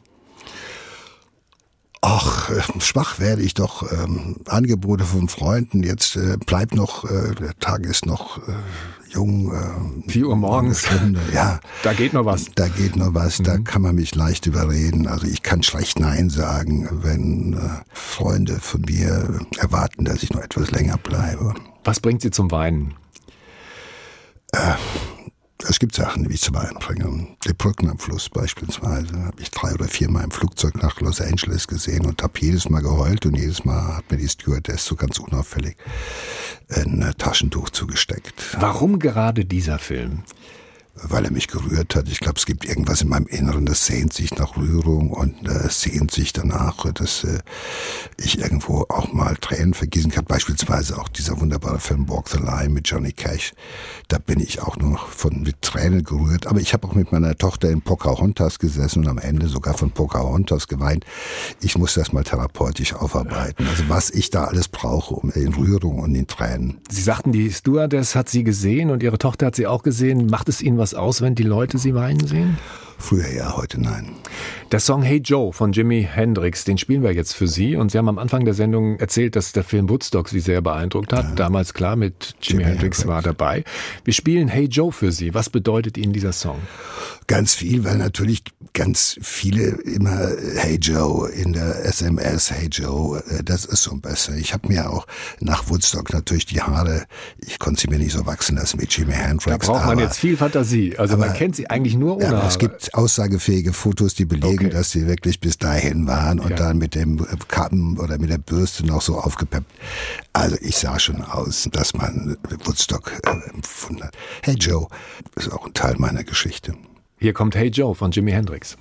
Ach, äh, schwach werde ich doch. Ähm, Angebote von Freunden, jetzt äh, bleibt noch, äh, der Tag ist noch äh, jung. Äh, vier Uhr morgens, Stunde, ja. Da geht noch was. Da geht noch was, mhm. Da kann man mich leicht überreden. Also ich kann schlecht Nein sagen, wenn äh, Freunde von mir erwarten, dass ich noch etwas länger bleibe. Was bringt Sie zum Weinen? Äh, Es gibt Sachen, die ich zum Weinen bringe. Die Brücken am Fluss beispielsweise. Habe ich drei oder viermal im Flugzeug nach Los Angeles gesehen und habe jedes Mal geheult und jedes Mal hat mir die Stewardess so ganz unauffällig ein Taschentuch zugesteckt. Warum gerade dieser Film? Weil er mich gerührt hat. Ich glaube, es gibt irgendwas in meinem Inneren, das sehnt sich nach Rührung und äh, sehnt sich danach, dass äh, ich irgendwo auch mal Tränen vergießen kann. Beispielsweise auch dieser wunderbare Film Walk the Line mit Johnny Cash. Da bin ich auch nur von mit Tränen gerührt. Aber ich habe auch mit meiner Tochter in Pocahontas gesessen und am Ende sogar von Pocahontas geweint. Ich muss das mal therapeutisch aufarbeiten. Also was ich da alles brauche, um in Rührung und in Tränen. Sie sagten, die Stewardess hat Sie gesehen und Ihre Tochter hat Sie auch gesehen. Macht es Ihnen was aus, wenn die Leute Sie weinen sehen? Früher ja, heute nein. Der Song Hey Joe von Jimi Hendrix, den spielen wir jetzt für Sie. Und Sie haben am Anfang der Sendung erzählt, dass der Film Woodstock Sie sehr beeindruckt hat. Ja. Damals klar, mit Jimi, Jimi Hendrix, Hendrix war dabei. Wir spielen Hey Joe für Sie. Was bedeutet Ihnen dieser Song? Ganz viel, weil natürlich ganz viele immer Hey Joe in der S M S, Hey Joe, das ist so besser. Ich habe mir auch nach Woodstock natürlich die Haare, ich konnte sie mir nicht so wachsen lassen wie Jimi Hendrix. Da braucht man aber, jetzt viel Fantasie. Also aber, man kennt sie eigentlich nur ohne ja, Haare. Es gibt aussagefähige Fotos, die belegen, okay, dass sie wirklich bis dahin waren und ja. dann mit dem Kappen oder mit der Bürste noch so aufgepeppt. Also ich sah schon aus, dass man Woodstock äh, empfunden hat. Hey Joe ist auch ein Teil meiner Geschichte. Hier kommt Hey Joe von Jimi Hendrix.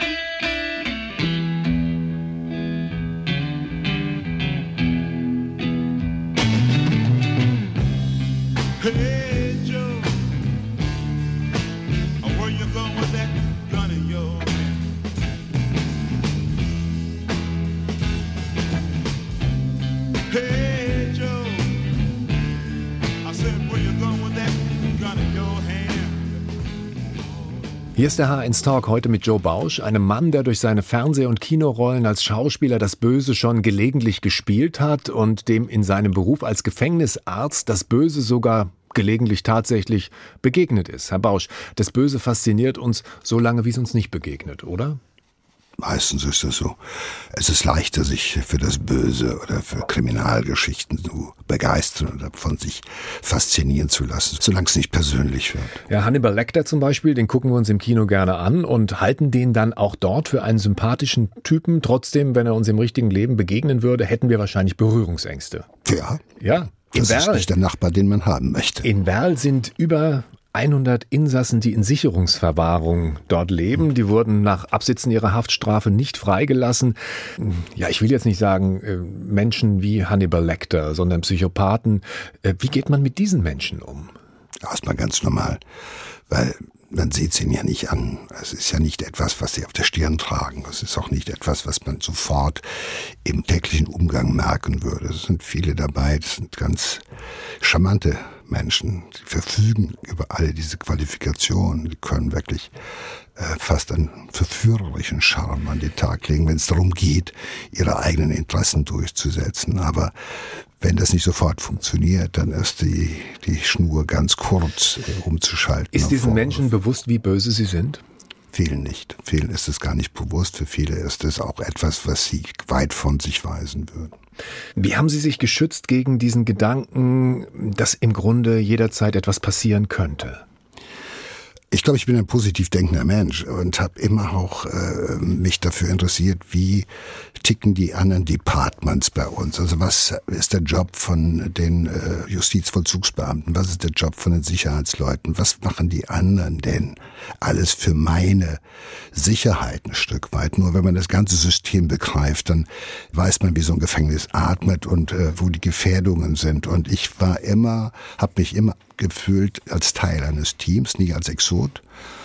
Hey Joe, where you going with that gun of yours? Hier ist der H eins Talk heute mit Joe Bausch, einem Mann, der durch seine Fernseh- und Kinorollen als Schauspieler das Böse schon gelegentlich gespielt hat und dem in seinem Beruf als Gefängnisarzt das Böse sogar gelegentlich tatsächlich begegnet ist. Herr Bausch, das Böse fasziniert uns so lange, wie es uns nicht begegnet, oder? Meistens ist das so. Es ist leichter, sich für das Böse oder für Kriminalgeschichten zu begeistern oder von sich faszinieren zu lassen, solange es nicht persönlich wird. Ja, Hannibal Lecter zum Beispiel, den gucken wir uns im Kino gerne an und halten den dann auch dort für einen sympathischen Typen. Trotzdem, wenn er uns im richtigen Leben begegnen würde, hätten wir wahrscheinlich Berührungsängste. Ja, Ja. In das Werl, ist nicht der Nachbar, den man haben möchte. in Werl sind über hundert Insassen, die in Sicherungsverwahrung dort leben. Die wurden nach Absitzen ihrer Haftstrafe nicht freigelassen. Ja, ich will jetzt nicht sagen äh, Menschen wie Hannibal Lecter, sondern Psychopathen. Äh, wie geht man mit diesen Menschen um? Erstmal ganz normal, weil man sieht es ihnen ja nicht an. Es ist ja nicht etwas, was sie auf der Stirn tragen. Es ist auch nicht etwas, was man sofort im täglichen Umgang merken würde. Es sind viele dabei, das sind ganz charmante Menschen. Sie verfügen über alle diese Qualifikationen. Die können wirklich äh, fast einen verführerischen Charme an den Tag legen, wenn es darum geht, ihre eigenen Interessen durchzusetzen. Aber wenn das nicht sofort funktioniert, dann ist die, die Schnur ganz kurz äh, umzuschalten. Ist diesen Vorwurf. Menschen bewusst, wie böse sie sind? Vielen nicht. Vielen ist es gar nicht bewusst. Für viele ist es auch etwas, was sie weit von sich weisen würden. Wie haben Sie sich geschützt gegen diesen Gedanken, dass im Grunde jederzeit etwas passieren könnte? Ich glaube, ich bin ein positiv denkender Mensch und habe immer auch äh, mich dafür interessiert, wie ticken die anderen Departments bei uns. Also was ist der Job von den äh, Justizvollzugsbeamten? Was ist der Job von den Sicherheitsleuten? Was machen die anderen denn? Alles für meine Sicherheit ein Stück weit. Nur wenn man das ganze System begreift, dann weiß man, wie so ein Gefängnis atmet und äh, wo die Gefährdungen sind. Und ich war immer, habe mich immer gefühlt als Teil eines Teams, nie als Exot.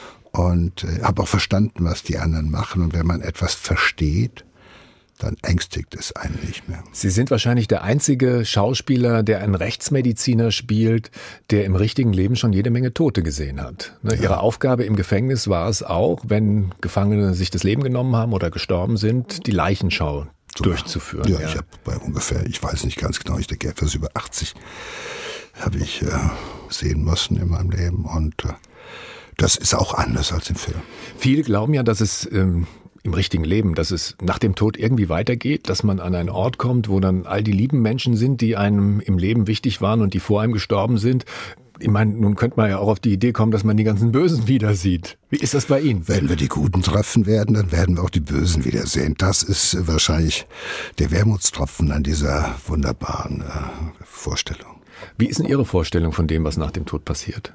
Und äh, habe auch verstanden, was die anderen machen. Und wenn man etwas versteht, dann ängstigt es einen nicht mehr. Sie sind wahrscheinlich der einzige Schauspieler, der einen Rechtsmediziner spielt, der im richtigen Leben schon jede Menge Tote gesehen hat. Ne, Ja. Ihre Aufgabe im Gefängnis war es auch, wenn Gefangene sich das Leben genommen haben oder gestorben sind, die Leichenschau So, durchzuführen. Ja, ich habe bei ungefähr, ich weiß nicht ganz genau, ich denke etwas über achtzig habe ich äh, sehen müssen in meinem Leben. Und äh, das ist auch anders als im Film. Viele glauben ja, dass es ähm, im richtigen Leben, dass es nach dem Tod irgendwie weitergeht, dass man an einen Ort kommt, wo dann all die lieben Menschen sind, die einem im Leben wichtig waren und die vor einem gestorben sind. Ich meine, nun könnte man ja auch auf die Idee kommen, dass man die ganzen Bösen wieder sieht. Wie ist das bei Ihnen? Wenn wir die Guten treffen werden, dann werden wir auch die Bösen wiedersehen. Das ist äh, wahrscheinlich der Wermutstropfen an dieser wunderbaren äh, Vorstellung. Wie ist denn Ihre Vorstellung von dem, was nach dem Tod passiert?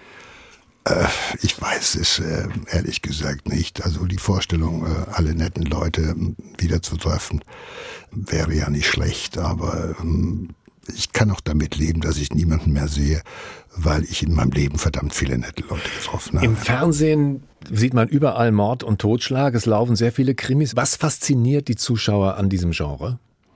Äh, ich weiß es äh, ehrlich gesagt nicht. Also die Vorstellung, äh, alle netten Leute wiederzutreffen, wäre ja nicht schlecht. Aber ähm, ich kann auch damit leben, dass ich niemanden mehr sehe, weil ich in meinem Leben verdammt viele nette Leute getroffen habe. Im Fernsehen sieht man überall Mord und Totschlag. Es laufen sehr viele Krimis. Was fasziniert die Zuschauer an diesem Genre?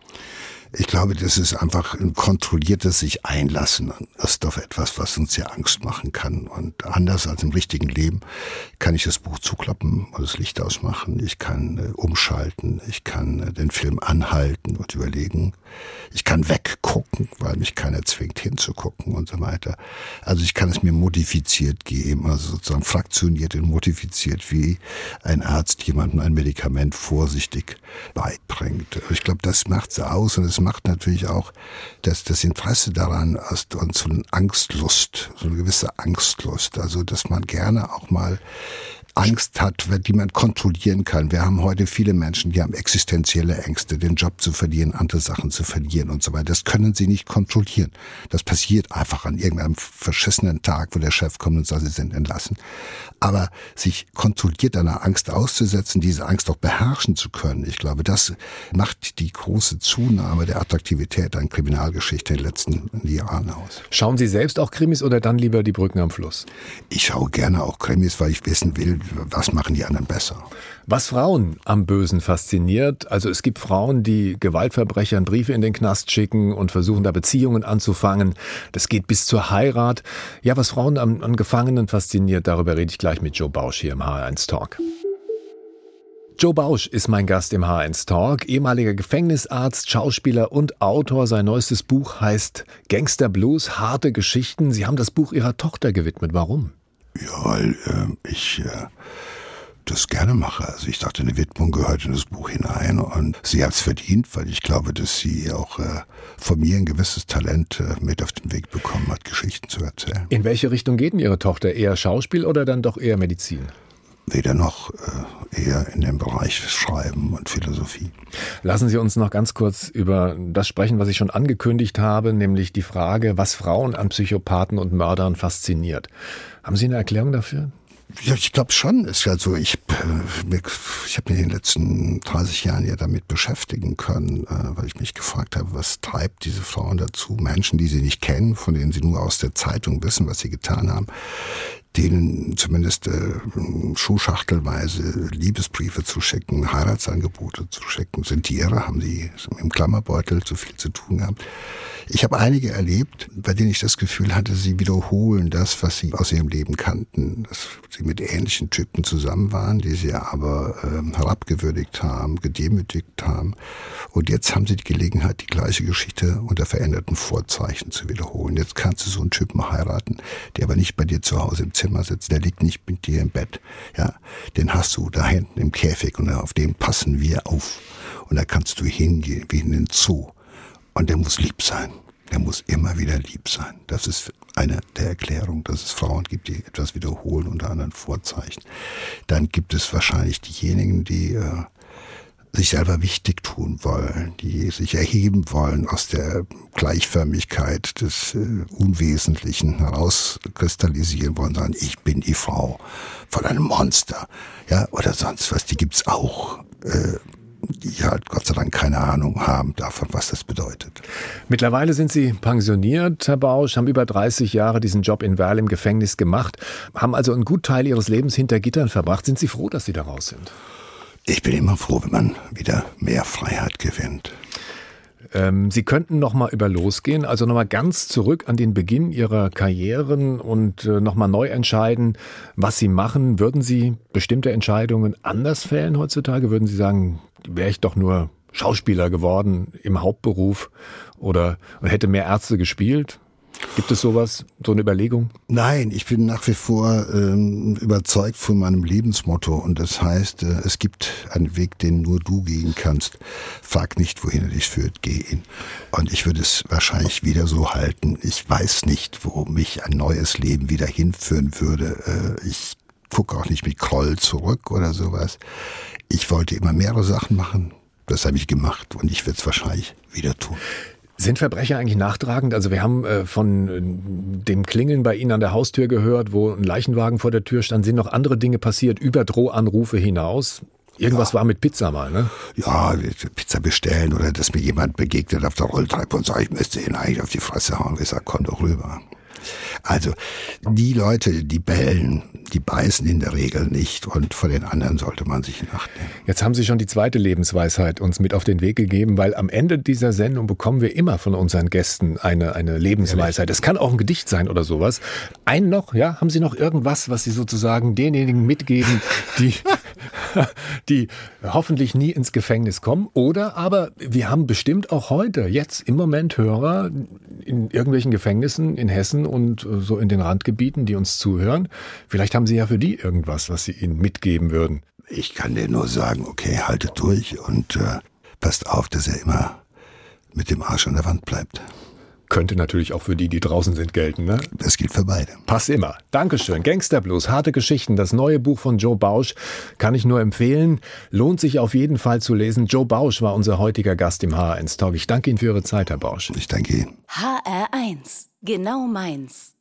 Ich glaube, das ist einfach ein kontrolliertes sich einlassen ist auf etwas, was uns ja Angst machen kann. Und anders als im richtigen Leben kann ich das Buch zuklappen und das Licht ausmachen. Ich kann äh, umschalten, ich kann äh, den Film anhalten und überlegen. Ich kann weggucken, weil mich keiner zwingt hinzugucken und so weiter. Also ich kann es mir modifiziert geben, also sozusagen fraktioniert und modifiziert, wie ein Arzt jemandem ein Medikament vorsichtig beibringt. Ich glaube, das macht's aus und es macht natürlich auch, dass das Interesse daran ist und so eine Angstlust, so eine gewisse Angstlust, also dass man gerne auch mal Angst hat, die man kontrollieren kann. Wir haben heute viele Menschen, die haben existenzielle Ängste, den Job zu verlieren, andere Sachen zu verlieren und so weiter. Das können sie nicht kontrollieren. Das passiert einfach an irgendeinem verschissenen Tag, wo der Chef kommt und sagt, sie sind entlassen. Aber sich kontrolliert einer Angst auszusetzen, diese Angst auch beherrschen zu können, ich glaube, das macht die große Zunahme der Attraktivität an Kriminalgeschichte in den letzten Jahren aus. Schauen Sie selbst auch Krimis oder dann lieber Die Brücken am Fluss? Ich schaue gerne auch Krimis, weil ich wissen will, was machen die anderen besser? Was Frauen am Bösen fasziniert, also es gibt Frauen, die Gewaltverbrechern Briefe in den Knast schicken und versuchen da Beziehungen anzufangen. Das geht bis zur Heirat. Ja, was Frauen an, an Gefangenen fasziniert, darüber rede ich gleich mit Joe Bausch hier im H R eins Talk. Joe Bausch ist mein Gast im H R eins Talk, ehemaliger Gefängnisarzt, Schauspieler und Autor. Sein neuestes Buch heißt Gangster Blues, harte Geschichten. Sie haben das Buch Ihrer Tochter gewidmet. Warum? Ja, weil äh, ich äh, das gerne mache. Also ich dachte, eine Widmung gehört in das Buch hinein und sie hat es verdient, weil ich glaube, dass sie auch äh, von mir ein gewisses Talent äh, mit auf den Weg bekommen hat, Geschichten zu erzählen. In welche Richtung geht denn Ihre Tochter? Eher Schauspiel oder dann doch eher Medizin? Weder noch, äh, eher in dem Bereich Schreiben und Philosophie. Lassen Sie uns noch ganz kurz über das sprechen, was ich schon angekündigt habe, nämlich die Frage, was Frauen an Psychopathen und Mördern fasziniert. Haben Sie eine Erklärung dafür? Ja, ich glaube schon. Ist also ich, äh, ich habe mich in den letzten dreißig Jahren ja damit beschäftigen können, äh, weil ich mich gefragt habe, was treibt diese Frauen dazu, Menschen, die sie nicht kennen, von denen sie nur aus der Zeitung wissen, was sie getan haben, denen zumindest äh, schuhschachtelweise Liebesbriefe zu schicken, Heiratsangebote zu schicken. Sind die irre? Haben die im Klammerbeutel zu viel zu tun gehabt? Ich habe einige erlebt, bei denen ich das Gefühl hatte, sie wiederholen das, was sie aus ihrem Leben kannten. Dass sie mit ähnlichen Typen zusammen waren, die sie aber äh, herabgewürdigt haben, gedemütigt haben. Und jetzt haben sie die Gelegenheit, die gleiche Geschichte unter veränderten Vorzeichen zu wiederholen. Jetzt kannst du so einen Typen heiraten, der aber nicht bei dir zu Hause im Zimmer sitzt, der liegt nicht mit dir im Bett. Ja, den hast du da hinten im Käfig und auf den passen wir auf. Und da kannst du hingehen, wie in den Zoo. Und der muss lieb sein. Der muss immer wieder lieb sein. Das ist eine der Erklärungen, dass es Frauen gibt, die etwas wiederholen unter anderen Vorzeichen. Dann gibt es wahrscheinlich diejenigen, die äh, sich selber wichtig tun wollen, die sich erheben wollen aus der Gleichförmigkeit des äh, Unwesentlichen, herauskristallisieren wollen, sagen, ich bin die Frau von einem Monster, ja, oder sonst was. Die gibt's auch. Äh, die halt Gott sei Dank keine Ahnung haben davon, was das bedeutet. Mittlerweile sind Sie pensioniert, Herr Bausch, haben über dreißig Jahre diesen Job in Werl im Gefängnis gemacht, haben also einen guten Teil Ihres Lebens hinter Gittern verbracht. Sind Sie froh, dass Sie da raus sind? Ich bin immer froh, wenn man wieder mehr Freiheit gewinnt. Ähm, Sie könnten noch mal über losgehen, also noch mal ganz zurück an den Beginn Ihrer Karrieren und äh, noch mal neu entscheiden, was Sie machen. Würden Sie bestimmte Entscheidungen anders fällen heutzutage? Würden Sie sagen, wäre ich doch nur Schauspieler geworden im Hauptberuf oder und hätte mehr Ärzte gespielt? Gibt es sowas, so eine Überlegung? Nein, ich bin nach wie vor ähm, überzeugt von meinem Lebensmotto und das heißt, äh, es gibt einen Weg, den nur du gehen kannst. Frag nicht, wohin er dich führt, geh ihn. Und ich würde es wahrscheinlich wieder so halten. Ich weiß nicht, wo mich ein neues Leben wieder hinführen würde. Äh, ich gucke auch nicht mit Groll zurück oder sowas. Ich wollte immer mehrere Sachen machen. Das habe ich gemacht und ich werde es wahrscheinlich wieder tun. Sind Verbrecher eigentlich nachtragend? Also wir haben äh, von äh, dem Klingeln bei Ihnen an der Haustür gehört, wo ein Leichenwagen vor der Tür stand. Sind noch andere Dinge passiert, über Drohanrufe hinaus? Irgendwas ja. war mit Pizza mal, ne? Ja, Pizza bestellen oder dass mir jemand begegnet auf der Rolltreppe und sagt, ich müsste ihn eigentlich auf die Fresse hauen. Ich sag, komm doch rüber. Also die Leute, die bellen, die beißen in der Regel nicht und vor den anderen sollte man sich in Acht nehmen. Jetzt haben Sie schon die zweite Lebensweisheit uns mit auf den Weg gegeben, weil am Ende dieser Sendung bekommen wir immer von unseren Gästen eine, eine Lebensweisheit. Es kann auch ein Gedicht sein oder sowas. Einen noch, ja? Haben Sie noch irgendwas, was Sie sozusagen denjenigen mitgeben, die, die hoffentlich nie ins Gefängnis kommen? Oder aber wir haben bestimmt auch heute, jetzt im Moment Hörer in irgendwelchen Gefängnissen in Hessen und so in den Randgebieten, die uns zuhören. Vielleicht haben Sie ja für die irgendwas, was Sie ihnen mitgeben würden. Ich kann dir nur sagen, okay, haltet durch und äh, passt auf, dass er immer mit dem Arsch an der Wand bleibt. Könnte natürlich auch für die, die draußen sind, gelten, ne? Das gilt für beide. Passt immer. Dankeschön. Gangster Blues, harte Geschichten. Das neue Buch von Joe Bausch kann ich nur empfehlen. Lohnt sich auf jeden Fall zu lesen. Joe Bausch war unser heutiger Gast im H R eins Talk. Ich danke Ihnen für Ihre Zeit, Herr Bausch. Ich danke Ihnen. H R eins. Genau meins.